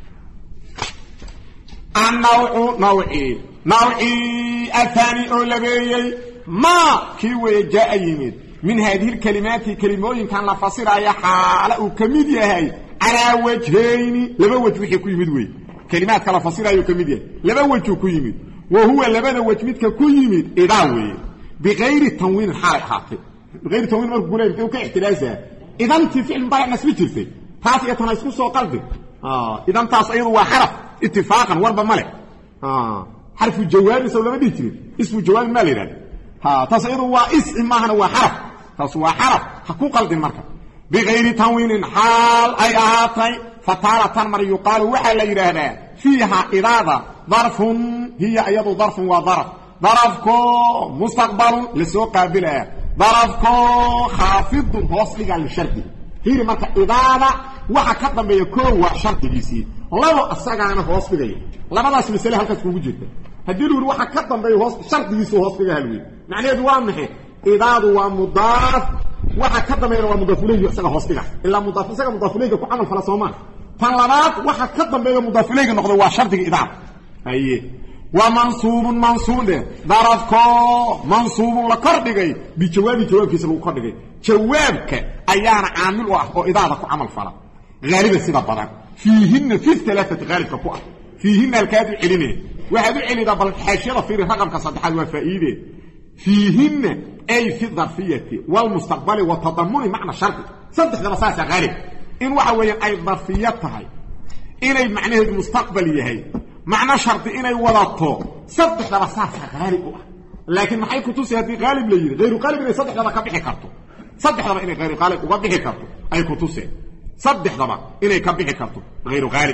النوع نوعي نوعي الثاني أولبي ما كيوي جاء يمد من هذه الكلمات كلموين كان لفصير يا حاله كميديا هي على وجهين لما وجه وحي كيميد كلمات كان لفصير يا كميديا لما وجه كيميد وهو لما وجه ميد كيميد اداوي بغير تنوين حال حاطط بغير تنوين مرغولين او كاحتلازها اذا انت فعل مضارع نسبتي في تاسي تناسب سو قلبي اه اذا تاس ايضا وحرف اتفاقا ورب ملك اه حرف الجواب سو لما ديتري اسم الجواب ما ليراد ها تصير هو اسم ما هو حرف تصوى حرف حقوق المركب بغير تنوين حال أي أهاتي فتارة مر يقال وحل يرهنا فيها إرادة ظرف هي أيضا ظرف وظرف ظرفكو مستقبل لسوق قابلها ظرفكو خافض وصلق للشرط هي مركب إرادة وحكتنا بيكون وشرط جيسي لو أستغانا وصلق لما داس مسألة هل تكون وجدت هديلو روحا كدن بي هوس شرط ديسو هوس بيغا هلوي معناه waa maxay idaadu waa mudaaf waxa ka dambeeyo waa mudaaf ilayhi isaga hoos dhiga illa mudaaf isaga mudaaf ilayhi ku amal fala Soomaan tan labaad waxa ka dambeeyo mudaaf ilayhi noqdo waa shartiga idaad haye wa mansubun mansubun darafko mansubun la kordhigay bi jawaabi jawaabkiisa lagu kordhigay jawaabka ayaana aamil ah oo idaada ku amal fala غالبا sida badan fiihinna fi thalathati ghalibka ku ah fiihinna alkaadu ilinay وهذا العلي ده بالحاشية في رقم كصدحات وفائدة فيهن أي في الظرفية والمستقبل والتضمن معنى شرط صدق دراسات غالب إن وحوية أي ظرفيتها إلي معنى المستقبل يهي معنى شرط إلي وضعته صدق دراسات غالب لكن ما حيكون توسي هذه غالب لي غير غالب إلي صدق دبا كبحي كارتو صدق دبا إلي غير غالب وكبحي كارتو أي كتوسي صدق دبا إلي كبحي كارتو غير غالب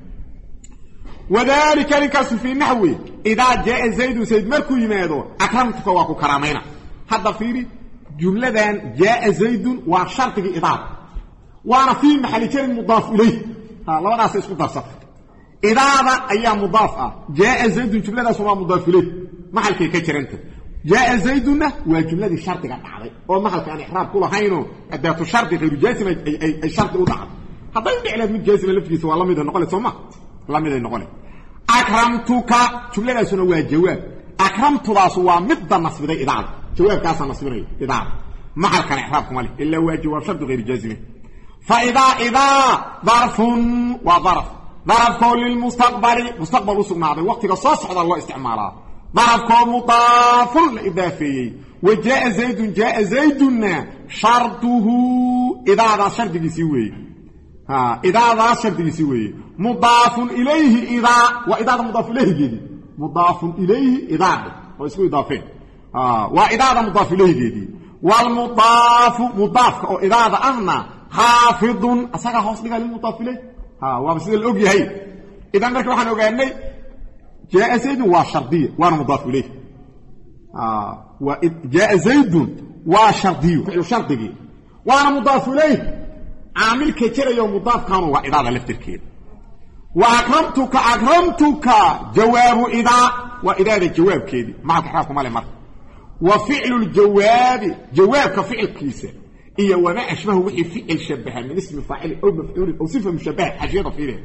وذلك لكس في نحوي إذا جاء زيد زيد مركو يمادو أكرمتك واكو كرامينا هذا فيري جملة دان جاء زيد وشرط الإضافة وانا في محل كلمة مضاف إليه ها لو ناس اسمه ضرصة إضافة أي مضافة جاء زيد جملة دان سماه مضاف إليه محل كي كتر انت جاء زيدنا وجملة دي شرط قد عضي ومحل كان إحراب كله هينو أداة شرط غير جاسم أي, أي, أي شرط وضعب هذا يدعي لازم جاسم اللي فيه والله ميدا نقول سماه الله ميدا نقول أكرمتك جملة سنة waa jawaab أكرمتdaas waa mid nasbiday idaad jawaab kaas nasbiday idaad maxal kan ihraab kuma leh illa waa jawaab shart غير جازم فإذا إذا ظرف وظرف ظرف للمستقبل مستقبل وسمعه وقتك soo socda loo isticmaalaa ظرف مضاف إضافي وجاء زيد جاء زيدنا شرطه إذا ذا شرط يسوي ها إذا ذا شرط يسوي مضاف إليه إذا وإذا مضاف إليه جدي مضاف إليه إذا واسمه إضافين آه وإذا مضاف إليه جدي والمضاف مضاف أو إذا أن خافض أساق حوص لك للمضاف إليه ها ومسيد الأوجي هاي إذا نركب وحنا وقالني جاء زيد وشرطية وانا مضاف إليه آه وجاء زيد وشرطية فعل شرطي وانا مضاف إليه عامل كتير يوم مضاف كانوا وإذا لفتر كده واكرمتك اكرمتك جواب اذا واذا الجواب كده ما تحركوا مالي مره وفعل الجواب جواب كفعل كيسه إيه وما أشبه وحي فعل شبهه من اسم فاعل أو مفعول أو صفة مشبهة حاجة فيه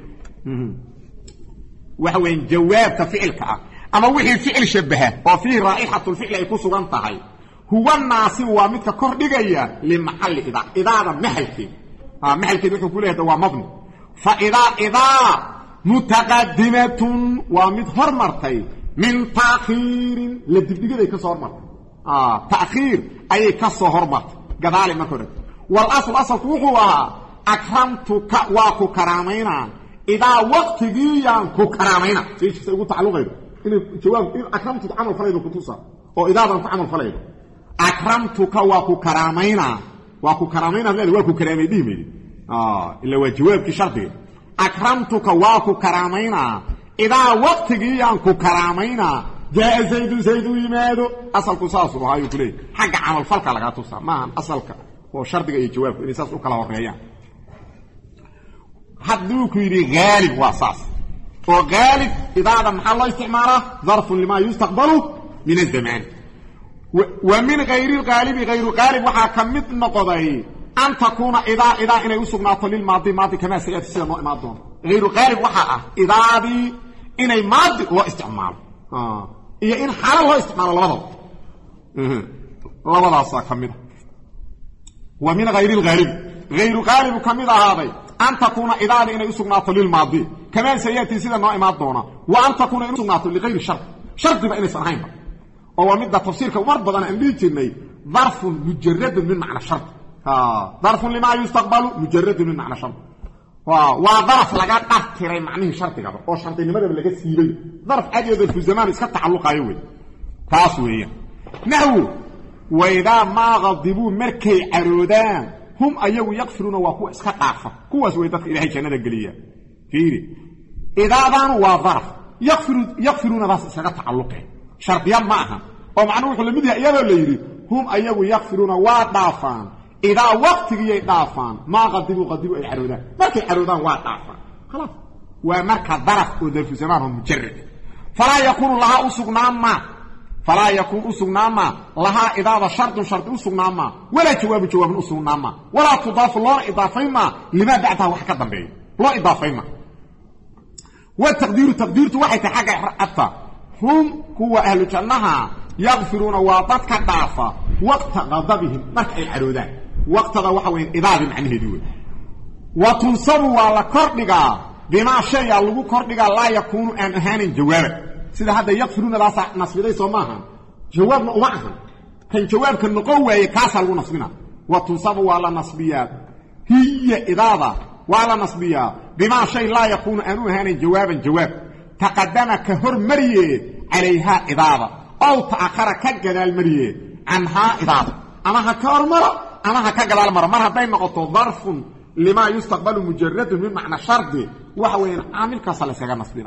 وهو جواب كفعل كأ أما وحي فعل شبهه وفيه رائحة الفعل يكون سوانتهاي هو الناصب ومثل كردقية لمحل إذا إذا هذا محل كي آه محل كي يقول كله هو مبني فإذا إذا متقدمة ومثل مرتين من تأخير للدبدقة يكسر مرتين آه تأخير أي كسر مرتين قدالي ما كرت والاصل اصل وحوها اكرمتك واكو كرامينا اذا وقت جيان كو كرامينا ايش تقول تعلق غير ان جواب اكرمتك عمل فريضه كتوسا او اذا ضم عمل فريضه اكرمتك واكو كرامينا واكو كرامينا لا واكو كرامي دي اه الا هو جواب شرطي اكرمتك واكو كرامينا اذا وقت جيان كو كرامينا جاء زيد زيد يمادو اصل قصاص وهاي كلي حق عمل فلك لغا توسا ما اصلك هو شرطي اي جواب ان اساس كلا هوريان حدو كيري غالب واساس وغالب اذا هذا محل استعماله ظرف لما يستقبل من الزمان ومن غير الغالب غير غالب وحا كمث نقضي ان تكون اذا اذا ان يسقناط للماضي ماضي كما سياتي سنه ماضي غير غالب وحا اذا دي ان ماضي واستعمال اه إيه إن حال الله استعمال الله الله لا كمده ومن غير الغالب غير غالب كمده هذا أن تكون إذا إن يسقناط للماضي كمان سيأتي سيدا نائمات دونا وأن تكون يسقناط لغير شرط شرط بأن يصنعين هو مدى تفسير كمربضا أن بيتني ظرف مجرد من معنى شرط آه. ظرف لما يستقبل مجرد من معنى شرط وظرف لغا قرتي معنيه شرط قبل او شرطي نمده لغا سيبي ظرف عادي في الزمان اسك تعلق ايوي تاس وهي نحو واذا ما غضبوا مركي عرودان هم ايو يغفرون وكو اسك قافه كواس وي دك الهي جنده غليا فيري اذا بانوا وظرف يغفر يغفرون بس اسك تعلق شرطيا معها او معناه وحو لميدها ايادو ليري هم ايو يغفرون وضافان إذا وقت يدافعان ما غضبوا غضبوا أي عرودان مركي عرودان واضافان خلاص ومركا ظرف وذل في زمانهم مجرد فلا يكون لها أسقنا ما فلا يكون أسقنا ما لها إذا شرط شرط أسقنا ما ولا جواب جواب أسقنا ما ولا تضاف الله إضافين ما لما بعدها وحكا ضمبي لا إضافين ما والتقدير تقدير واحد حاجة أبطى هم هو أهل جنها يغفرون واضتك ضعفا وقت غضبهم مركي العرودان وقت ذا وحوين إذا بمعنى دول وتنصب على كردقا بما شيء لغو كردقا لا يكون أن أهان جواب سيدا هذا يغفرون لا نصب دي سماها جوابنا أمعها كان جواب كان نقوة يكاسا لغو نصبنا وتنصب على نصبيات هي إذا وعلى نصبيات بما شيء لا يكون أن أهان جوابا جواب تقدم كهر مريه عليها إذا أو تأخر كجدال مريه عنها إذا أما هكار مرة أما هكا قبل مرة مرة بين نقطة ظرف لما يستقبل مجرد من معنى شرط وحوين عامل كسل سجى نصبنا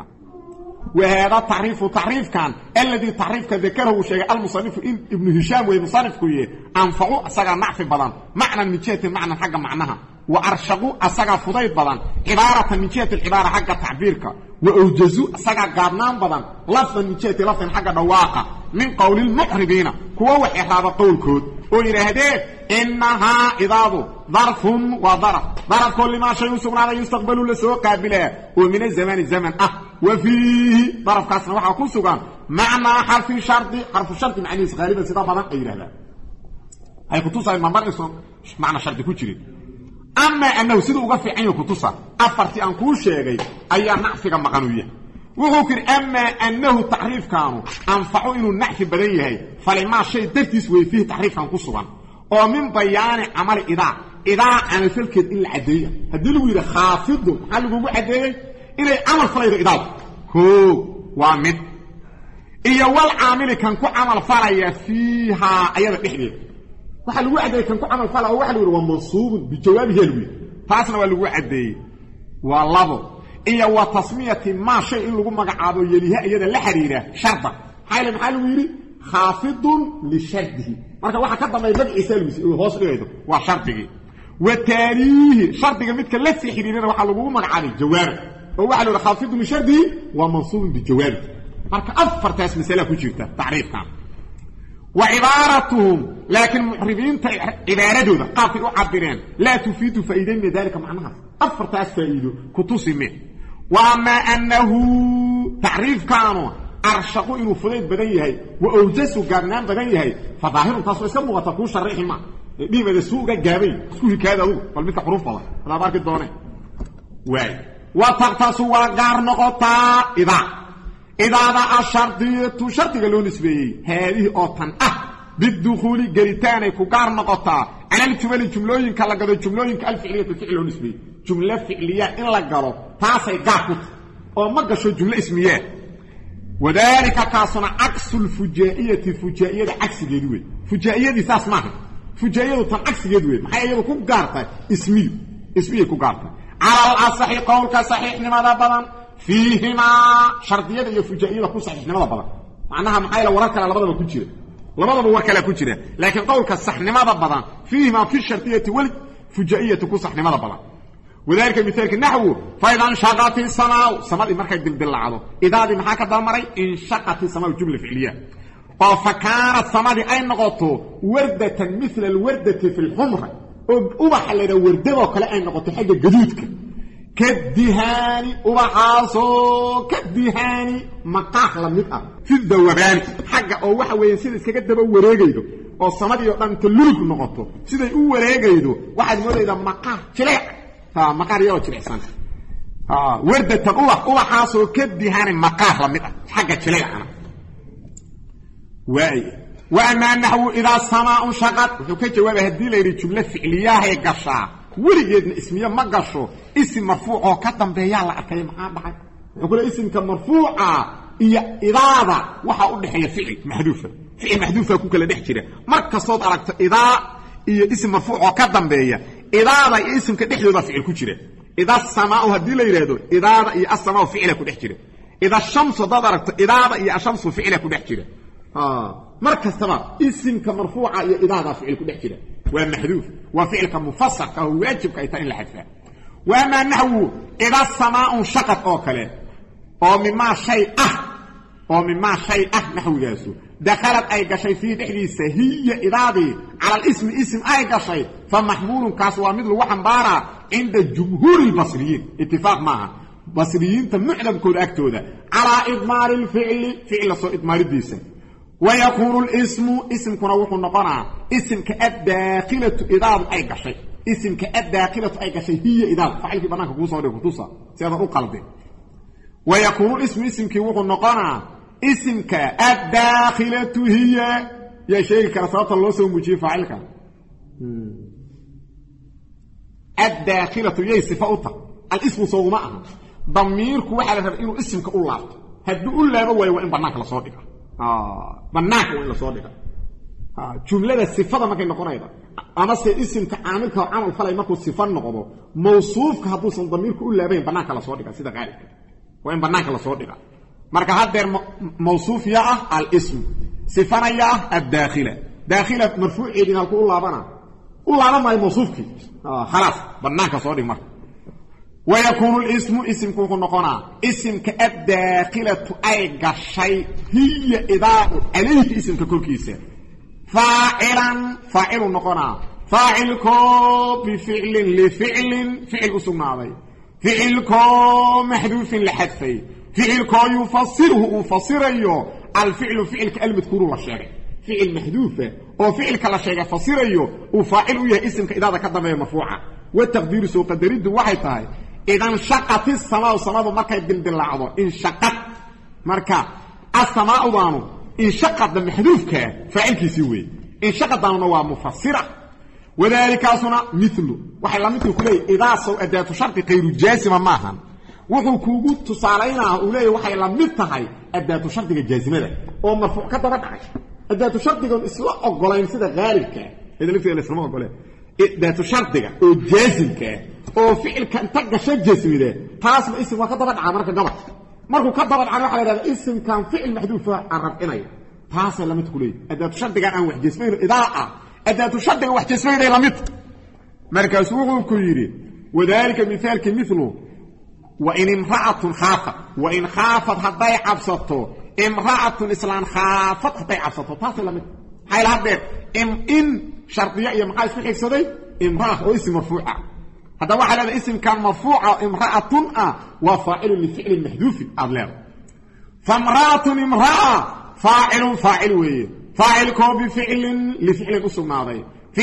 وهذا تعريف تعريف كان الذي تعريف ذكره شيء المصنف ابن هشام ومصنف كويه أنفعوا سجى نعف بدن معنى من جهة معنى حق معناها وأرشقوا سجى فضيت بدن عبارة من جهة العبارة حق تعبيرك وأوجزوا سجى قارنان بدن لفظا من جهة لفظ حق دواقة من قول المحربين كوا وحي هذا قول كود ويرهده إنها إضافة ظرف وظرف ظرف كل ما شيء سبحانه يستقبل لسوء قابله ومن الزمان الزمن أه وفيه ظرف كاسنا وحا كل سوغان معنى حرف شرط حرف شرط معني غالبا سيطابا ما غير هذا هاي كتوسا المنبر اسمه معنى شرط كتير أما أنه سيدو وقفي عينه كتوسا أفرتي أن كل شيء أي نعفق مغانوية وذكر أما أنه تعريف كانوا أنفعوا إنه النعف بديه فلما شيء درتيس وفيه تعريف كان قصبا ومن بيان عمل إذا إذا عن فلك إلا عدية هدلوا إلى خافضهم هلقوا عدية إلى عمل فليد إذا هو ومن إيا والعامل كان كو عمل فليد فيها أيضا إحدى وحلقوا عدية كان كو عمل فليد وحلقوا ومنصوب بجوابه يلوي فاسنا والقوا عدية والله إيا وتصمية ما شيء لغو مقعادو يليها إيادا لحريرة شرطة حيلا محالو يري خافض لشرطه marka waxa ka damay bad isalmis oo hoos dhigeedo waa shartigi wa taarihi shartiga midka la sii xiriirina waxa lagu magacaabay jawaab وواحد خافض من شرطه ومنصوب بجواب marka afartaas mas'ala ku jirta taariifkan وعبارتهم لكن محربين عبارتهم قافل وعبرين لا تفيد فائدين من ذلك معناها أفرتاس فائده كتوسمه وأما أنه تعريف كانوا أرشقوا إنه فليت بديه وأوجسوا قرنان بديه فظاهر تصوى يسموا وتكون شريح ما بما السوق جابي سكوه كذا هو والمثل حروف الله هذا بارك الدوني واي وتغتصوا قرنقطا إذا إذا ذا الشرطية شرطي قالوا نسبيه هذه أوطن أه بالدخول قريتاني كقار نقطة أنا الجملة الجملوين كلا قدوا الجملوين كالفعلية الفعل نسبيه جملة فعلية إلا قروا تاسي قاقط أو مقشوا جملة اسمية وذلك كاسنا عكس الفجائية الفجائية عكس جدوي فجائية دي ساس معها فجائية تن عكس جدوي محايا يكون قارطة اسمي اسمية كقارطة على الأصحي قولك صحيح لماذا بضان فيهما شرطية iyo fujaa'iyada ku saxiixnimada badan macnaha maxay la warar kala labadaba ku jira labadaba war kala ku jira laakiin qowlka saxnimada badan fiihima fi shartiyati wal fujaa'iyati ku saxnimada badan wadaalka mithaalka nahwu faydan shaqati samaa samadi markay dildilacdo idaadi maxaa ka dalmaray in shaqati samaa jumla fi'liya oo fakara samadi ay noqoto wardatan mithla alwardati fi alhumra oo ubaxa la wardado kale ay noqoto xagga gaduudka كالدهاني وبحاصو كالدهاني مقاح لمدة في الدوبان حاجة أو واحد وينسيد سكاكات دبا وريقيدو أو الصمد يقدم تلولك نغطو سيدا يقول وريقيدو واحد يقول إذا مقاح شليع ها مقاح يقول شليع سنة ها وردة أوح وبحاصو كالدهاني مقاح لمدة حاجة شليع أنا واي وأما أنه إذا السماء شغط وكي جواب هدي لي جملة فعلية هي قشع وريجنا اسميه ما قشو اسم مرفوع او كدنبيا لا arkay maxaa dhaxay wuxuu kula ismka marfuuca iyo iraada waxa u dhaxay ficil maxduufa ficil maxduufa ku kala dhex jira marka soo aragto idaa iyo ism marfuuc oo ka dambeeya iraada iyo ismka dhexdooda ficil ku jira idaa samaa hadii la yiraahdo iraada iyo as-samaa ficil ku dhex jira idaa shamsu dad aragto iraada iyo ashamsu ficil ku dhex jira ha marka sabab ismka marfuuca iyo iraada ficil ku dhex jira waa maxduuf waa ficilka mufassarka oo waajibka ay tahay in la xadfaa وما نحو إذا السماء شقت أوكله أو مما شيء أه أو مما شيء أه نحو جاسو دخلت أي قشي في تحديثة هي إرادي على الاسم اسم أي قشي فمحمول كاسوا مثل وحنبارا عند جمهور البصريين اتفاق معها بصريين تمعلم كل أكتو ده على إضمار الفعل فعل صو إضمار الديسة ويكون الاسم اسم كنوح النقرع اسم كالداخلة إرادة أي قشي اسم كالداخلة أي كشيء هي إذا فعل في بناك قوصة وديه قطوصة سيادة قلبي ويكون اسم اسم كيوخ النقانا اسم كالداخلة هي يا شيء كرسات الله سوى فعلك الداخلة هي صفاؤتها الاسم صوغ معها ضميرك وحالة فإنه اسم كأولاد هدو قول لا بوي وإن بناك لصادقة آه بناك وإن لصادقة آه جملة الصفة ما كان نقرأ إذا أما سي اسم كعاملك وعمل فلا يمكن صفة نقضه موصوف كهدوس الضمير كل لابين بناك لصادقة سيدا غالب وإن بناك لصادقة مركا هذا موصوف يا الاسم صفة يا الداخلة داخلة مرفوع إيدينا كل الله بنا كل الله ما موصوف فيه آه خلاص بناك صادق مركا ويكون الاسم اسم كون نقنا اسم كالداخلة أي شيء هي إذا عليه اسم ككل كيسة فاعلا فاعل نقنا فاعلكو بفعل لفعل فعل اسم عليه فعلكو محذوف لحذفه فعلكو يفسره فسريو الفعل فعل كلمة كرو الشارع فعل محذوفه او فعل كلا شيء فسريو وفاعل يا اسم اذا كدبه مرفوعه والتقدير سو قدريد waxay tahay idan shaqati samaa samaa markay dildilacdo in shaqat marka as-samaa waanu in shaqat mahduufka faa'ilkiisi weey in shaqadana waa mufassira wadaalika asna mithlu waxa la midku kulay idaa saw adatu sharti qayru jaazima maahan wuxuu kuugu tusaaleynaa uu leeyahay waxay la mid tahay adatu shartiga jaazimada oo marfuuc ka daba dhacay adatu shartiga isla ogolayn sida gaalibka idilifta la isla ogolee adatu shartiga oo jaazimka oo ficilka inta gasho jasmide taas ma ism waa ka daba dhacay marka gabadh markuu ka daba dhacay waxa la yiraahdaa ism kan ficil mahdhuuf arab inay taas la mid kulay adatu shartiga aan wax jasmayno idaa adatu shartiga wax jasmayno la mid markaas wuxuu ku yiri wadaalika mithaalki mithlu وإن امرأة خافت وإن خافت هداي عبسطو امرأة إسلام خافت هداي عبسطو تاسي لمن هاي الهدير إم إن شرطية يا مقايس في حيث امرأة واسم مرفوعة هذا واحد هذا اسم كان مرفوعة امرأة وفاعل لفعل محذوف أضلال فامرأة امرأة فاعل فاعل وي فاعلكم بفعل لفعل أسم ماضي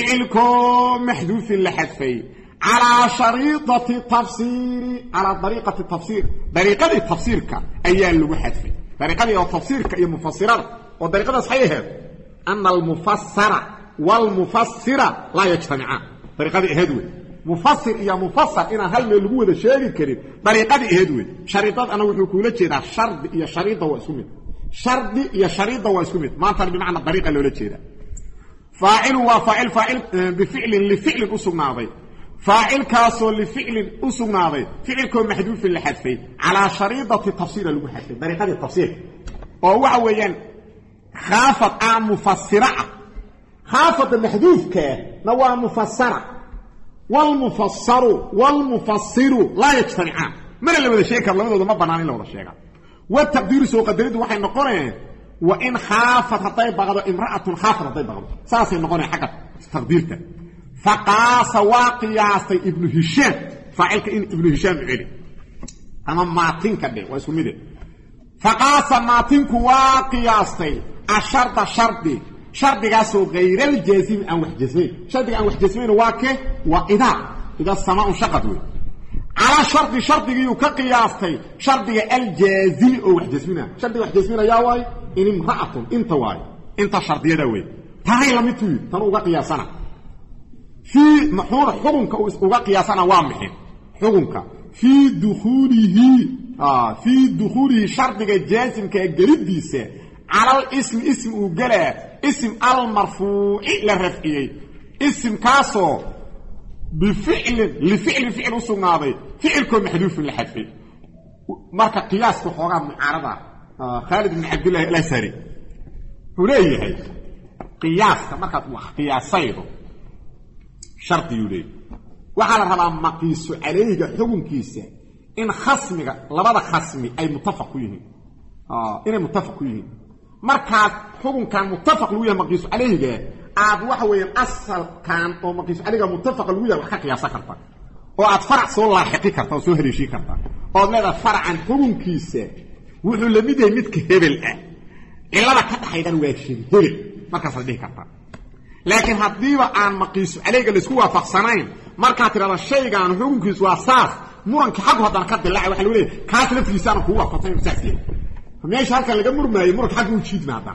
فعلكم محذوف لحذفي على شريطة التفسير على طريقة التفسير طريقة التفسير كأيان لغو حذفي طريقة التفسير كأي مفسرات والطريقة صحيحة أن المفسر والمفسر لا يجتمعان طريقة هدوي مفسر يا مفسر إنا هل لغو هذا شيء كريم طريقة هدوي شريطات أنا وحكولة جيدا شرط يا شريطة واسمت شرط يا شريطة واسمت ما أنت بمعنى الطريقة اللي ولا جيدا فاعل وفاعل فاعل بفعل لفعل أسم ماضي فاعل كاسو لفعل أسم ماضي فعلكم محذوف لحذفي على شريطة التفسير اللي حذفي طريقة التفسير وهو عويان خافت عن مفسرة خافت محذوف كا نوع مفسرة والمفسر والمفسر لا يجتمعان من اللي بدا شيء كان لو ما بنانين لو شيء والتقدير سو قدرته waxay noqonayaan wa in khafat haday baqdo imra'atun khafat haday baqdo saasay noqonay xaqad taqdiirta faqasa waqiyastay ibn hisham fa'ilka in ibn hisham cili ama maatin kade waa isku mid faqasa maatinku waqiyastay asharta shardi shardigaasoo ghayral jazim an wax jazmin shardiga an wax jazmin waa ke waa ida ida samaa shaqad way على شرط شرطي كقياستي شرطي الجازم او wax jazmina shardi wax jazmina yaa way in imra'atun inta way inta shartiyada way tahay lamitu tan uga qiyaasana fi mahur xukunka uga qiyaasana waa mixin xukunka fi dukhulihi ah fi dukhulihi shartiga jazimka galidiisa ala al-ism ism u gala ism al-marfu'i la raf'iyay ism kaaso بفعل لفعل فعل صناعي فعلكم محذوف للحذف marka qiyaasku xogaa mucaarada Khalid ibn Abdullah al-Asari huleeyahay qiyaaska marka wax qiyaasaydo sharti yule waxa la rabaa maqiisu alayga xukunkiisa in khasmiga labada khasmi ay muttafaq ku yihiin ah inay muttafaq ku yihiin marka xukunkan muttafaq lu yahay maqiisu alayga aad waxa weeyaan asal kan oo maqiis aliga muttafaq lagu yahay wax ka qiyaas karta oo aad farac soo laaxiqi karta oo soo helishi karta oo leeda faracan xukunkiisa wuxuu la mid yahay midka hebel ah ilaa ka dhaxaydan weeshin hebel markaas la dhihi karta laakiin hadiiba aan maqiis aliga la isku waafaqsanayn marka tirada shaygan xukunkiisa waa saas muranka xaq hadan ka dilaa waxa lagu leeyahay kaas laftiisa aan ku waafaqsan saasiin meesha halka laga murmaayo muranka xaq uu jiidnaada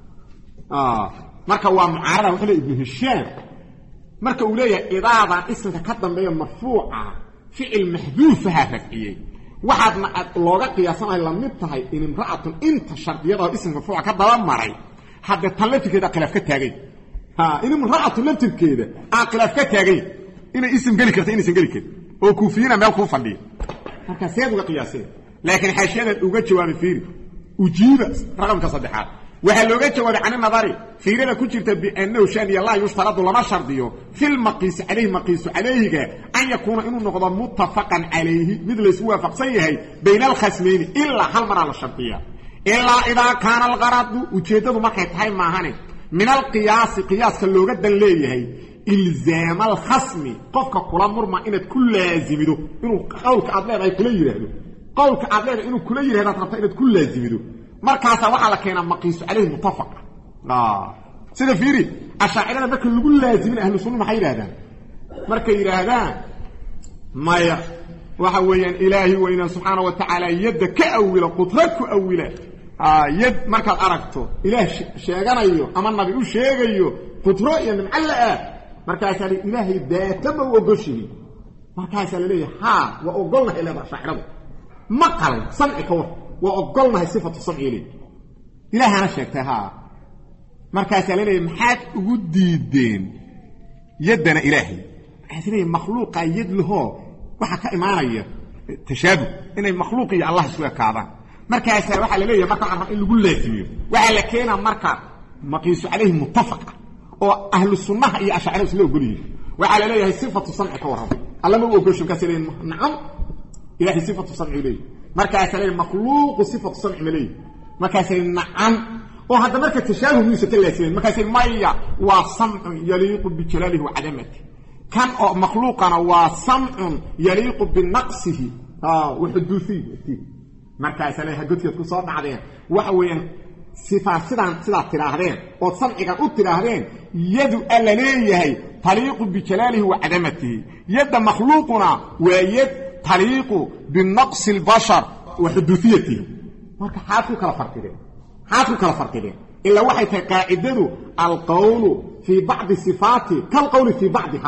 ah marka waa mucaarada waxa ibn hisham marka uu leeyahay idaada ismka ka dambeeyo marfuuca fi'il mahdhuufaha raf'iyay waxaadna looga qiyaasanayo la mid tahay in imra'atun inta shartiyada ism marfuuca ka daba maray hadda talafkeeda khilaaf ka taagay ha in imra'atun lantirkeeda aan khilaaf ka taagay inay ism gali karto inaysan gali karin oo kuufiyina meel ku fadhiyo marka seed uga qiyaasay laakiin xashiyada uga jawaabay fiiri ujiiba raqamka saddexaad waxa looga jawaabay can nadari fiirada ku jirta bi annahu shan ya la yushtaradu lama shardiyo fil maqis alayhi maqis alayhiga an yakuna inuu noqdo muttafaqan alayhi mid la isku waafaqsan yahay bayna al khasmayn illa hal mara la shardiya illa idha kana al gharad ujeedadu markay tahay maahane min al qiyas qiyaska looga dan leeyahay ilzam al khasmi qofka kula murma inaad ku laazimido inuu qowlka aad leedahay kula yiraahdo qowlka aad leedahay inuu kula yiraahdo rabta inaad ku laazimido markaas waxa la keenaa maqiis alayhi muttafaq ah sida fiiri ashaacirada marka lagu laazimin ahlu sunnah maxay yiraahdaan marka yiraahdaan maya waxa weeyaan ilaahi weyna subhanahu wa ta'ala yadda ka awila qudraku awila ah yad marka aragto ilaah sheeganayo ama nabi u sheegayo qudro iyo nimcalla markaas ilaahi daataba u ogoshiin markaas la leeyahay ha wa ogolna ilaa ashaacirada maqal sam'i ka وأقولنا صفة الصمع لي إله أنا شكتها مركز لنا محاك ودي الدين يدنا إلهي حسنا مخلوق يد له وحكا إيمانية تشابه إن مخلوق يا الله سوى كعبان مركز وحا لليه مركز عرف إنه يقول لاتميه وحا لكينا مركز مقيس عليه متفق وأهل السنة هي أشعر سلوه قليه وحا لليه صفة الصمع كورها الله ما هو قلش مكسرين نعم إلهي صفة السمع إليه مركز عليه مخلوق صفة السمع إليه مركز نعم وهذا مركز تشابه من ستلاتين مركز المية وسمع يليق بجلاله وعدمته كان مخلوقنا وسمع يليق بنقصه آه وحدوثه مركز عليه قلت يكون صار بعدين وحوين صفة سدان سدان تراهدين وسمعك قلت تراهدين يد ألا ليه طريق بجلاله وعدمته يد مخلوقنا ويد طريق بالنقص البشر وحدوثيته marka xaafku kala farqideen xaafku kala farqideen illa waxay tahay qaacidadu alqawlu fi ba'd sifati kal qawli fi ba'dha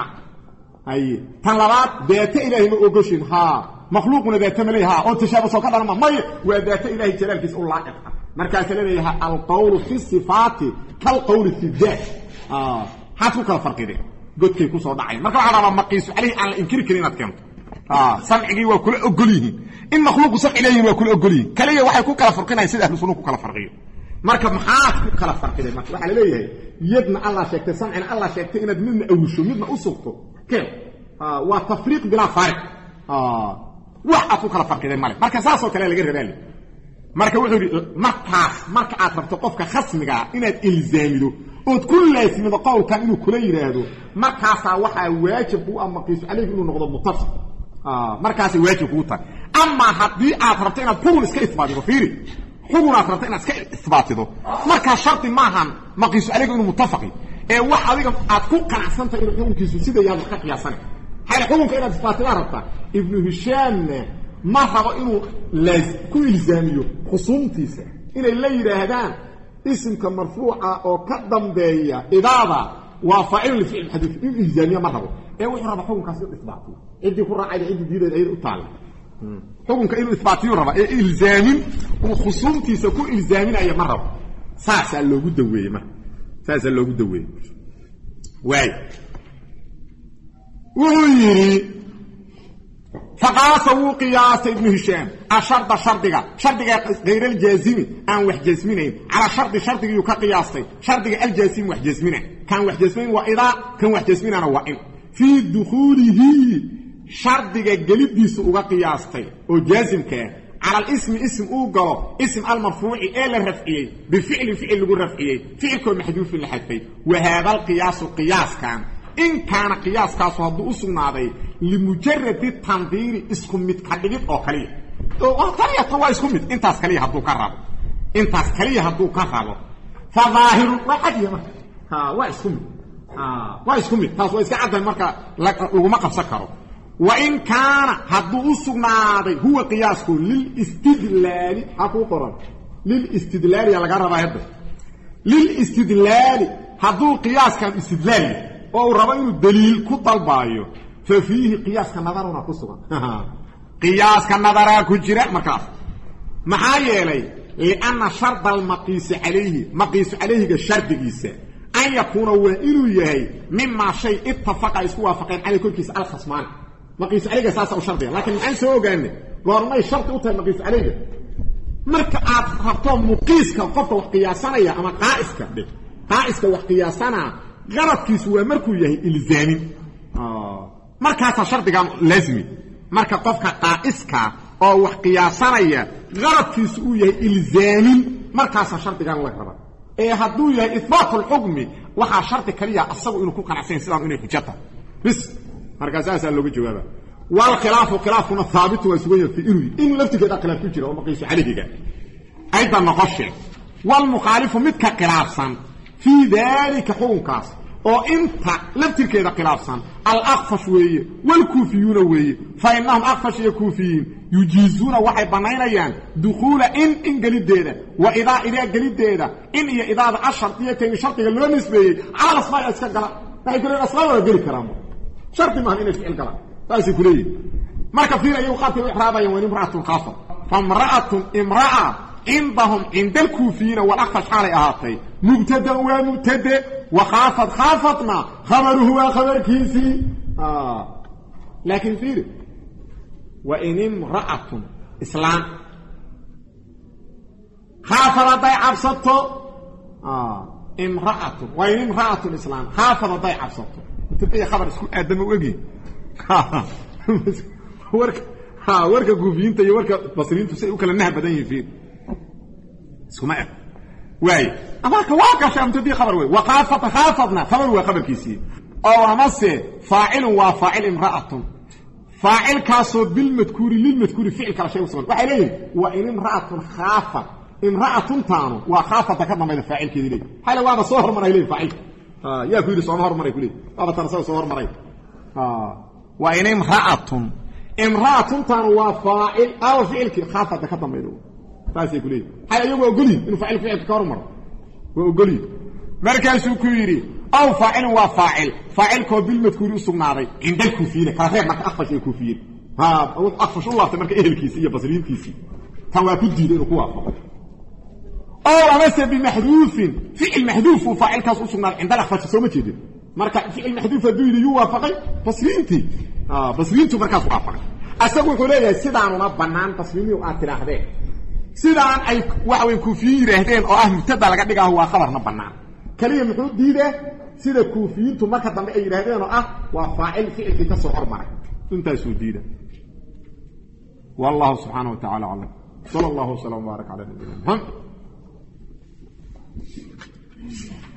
ay tan labaad daata ilaahi ma ogoshin ha makhluuquna daata maleeyaha oo tashaabus oo ka dhalma may waa daata ilaahi jalaalkiis u laaqiq marka kaleeyaha alqawlu fi sifati kal qawli fi daat ah xaafku kala farqideen godkay ku soo dhacay marka waxa rabaa maqiis ali aan inkiri karin aad keento ah samcigi waa kula ogolihiin in makhluuqu sax ilayhi waa kula ogolihiin kaliya waxay ku kala farqinayaan sida ahlu sunnah ku kala farqiyo marka maxaa ku kala farqideen marka waxa la leeyahay yadna Allah sheegtay samcina Allah sheegtay inaad midna awsho midna u sugto keen ah waa tafriiq bila fariq ah waxa ku kala farqideen male marka saas oo kale laga rabaali marka wuxuu yiri markaas marka aad rabto qofka khasmiga inaad ilzaamido oo kullu laasimido qowlka inuu kula yiraahdo markaas waxa waajib u ama qiis alayhi inuu noqdo mutasil ah markaas waajib ku tahay ama hadii aad rabto inaad xugun iska isbaatido fiiri xugun aad rabto inaad iska isbaatido marka sharti maahan maqiis alayhi inuu mutafaqi ee wax adiga aad ku qanacsantahay inuu xukunkiisu sida yaad ka qiyaasanay hal xukunka inaad isbaatido rabta ibnu hisham ma rabo inuu laaz ku ilzaamiyo khusumtiisa inay la yiraahdaan ismka marfuuca oo ka dambeeya idaada waa faa'il fi hadith ilzaamiya ma rabo ee wuxuu rabo xukunkaas inuu isbaatiyo cidii ku raacay cidii diiday ay u taal xukunka inuu isbaatiyo rabo ee ilzaamin oo khusumtiisa ku ilzaaminaya ma rabo saasa loogu daweeyay ma saasa loogu daweeyay way ويري فقاسوا قياس ابن هشام الشرط شرطك شرطك غير الجازم ان وحجزمين على شرط شرطك يك قياسي شرطك الجازم وحجزمين كان وحجزمين واذا كان وحجزمين انا وان في دخوله شرطك قلبيس او قياستي او جازم كان على الاسم اسم او قلب اسم المرفوع الى الرفعي بفعل فعل لو رفعي فعل محذوف لحذفه وهذا القياس قياس كان إن كان قياس كاسو هدو أسغنادي لمجرد التنظير اسكم متكدغيد أو كليه أو كليه توا اسكم مت انتاس كليه هدو كرابو انتاس كليه هدو كرابو فظاهر وحدي ما ها واسكم ها واسكم تاس واسك عدن marka laguma qabsan karo وإن كان هدو أسغنادي هو قياسكو للاستدلال حقو قران للاستدلال يا لغا ربا هدا للاستدلال هدو قياس كان استدلال او ربا انه دليل كو طلبايو ففيه قياس كنظرنا كسبا قياس كنظرا كجرا مركاس ما يلي لان شرط المقيس عليه مقيس عليه الشرطيسه ان يكون وانه يهي مما شيء اتفق يوافقين عليه كل كيس الخصمان مقيس عليه اساس او شرط لكن ان سو غاني غورمay شرط او مقيس عليه marka aad qabto muqiiska qofka wax qiyaasanaya ama qaa'iska dhig qaa'iska wax qiyaasana غرضكيس هو مركو يهي الزامي اه markaas shardigan laazimi marka qofka qaaiska oo wax qiyaasanaya غرضكيس uu yahay ilzaami markaas shardigan la raba ee haduu yahay ithbaat al-hukmi waxa sharti kaliya asagu inuu ku qanacsan sidaan inay xujata bis markaas aasa looga jawaaba wal khilaaf khilaafuna thabit wa sugan fi inuu in laftigeeda khilaaf ku jira oo maqiis caliga ayda naqash wal mukhalif midka khilaafsan في ذلك حكمكاس او انت لفتر كده خلافسان الاخفش ويه والكوفيون ويه فانهم اخفش يكوفيين يجيزون وحي بناينيان دخول ان ان قليديده واذا اذا قليديده ان هي اذا الشرطيه شرط لو نسبه على اسماء اسكغلا فيقول الاصل ولا غير كرامه شرط ما هنا في الكلام بس كليه ما كثير يقاتل احرابا وان امراه خافه فامراه امراه عندهم عند الكوفيين والأخفش حالي أهاتي مبتدأ ومبتدأ وخافت خافتنا خبره وخبر كيسي آه. لكن فيه وإن امرأة إسلام خافت ضيع عبسطه آه. امرأة وإن امرأة إسلام خافت ضيع عبسطه تبقى خبر اسكو آدم وقي ها ورك كوفيين تي ورك بصريين تسي وكل نهب بدن يفيد اسمع واي اما كواقع شام تدي خبر وي وقافت خافضنا خبر وخبر كيسي او امس فاعل وفاعل امراه فاعل كاسو بالمذكور للمذكور فعل كلا شيء وصل وحيلين وان امراه خافت امراه تانو وخافت كما ما فاعل كده ليه حاله وانا صهر مره ليه فاعل اه يا كيدي صهر مره يقول هذا ترى صهر مره اه وان امراه امراه تانو وفاعل او فعل كده خافت كما ما يقول taas ay kulay hal ayagu ogoli inuu faa'il fi'il ka hormaro waa ogoli markaas uu ku yiri aw faa'il waa faa'il faa'il ko bil madkuur u sugnaaday inda kufiina kala reeb marka aqfash ay kufiin ha aw aqfash Allah marka ehelkiisa iyo basriintiisa tan waa ku diiday inuu ku waafaqo aw amase bi mahdhuf fi'il mahdhuf faa'il kaas u sugnaaday inda aqfash soo ma jeedin marka fi'il mahdhuf haduu yiri waafaqay basriinti ah basriintu markaas waafaqay asagu wuxuu leeyahay sidaanuna banaan basriintii aad tiraahdeen sidaan ay wax weyn kuufiyiin yiraahdeen oo ah mubtada laga dhigaa waa khabarna banaan kaliya muxuu diiday sida kuufiyiintu marka dambe ay yiraahdeen oo ah waa faa'il ficilki ka soo hormaray intaas uu diiday wallahu subhanahu wa ta'ala alam sallallahu alayhi wa sallam wa baraka ala nabiyyina muhammad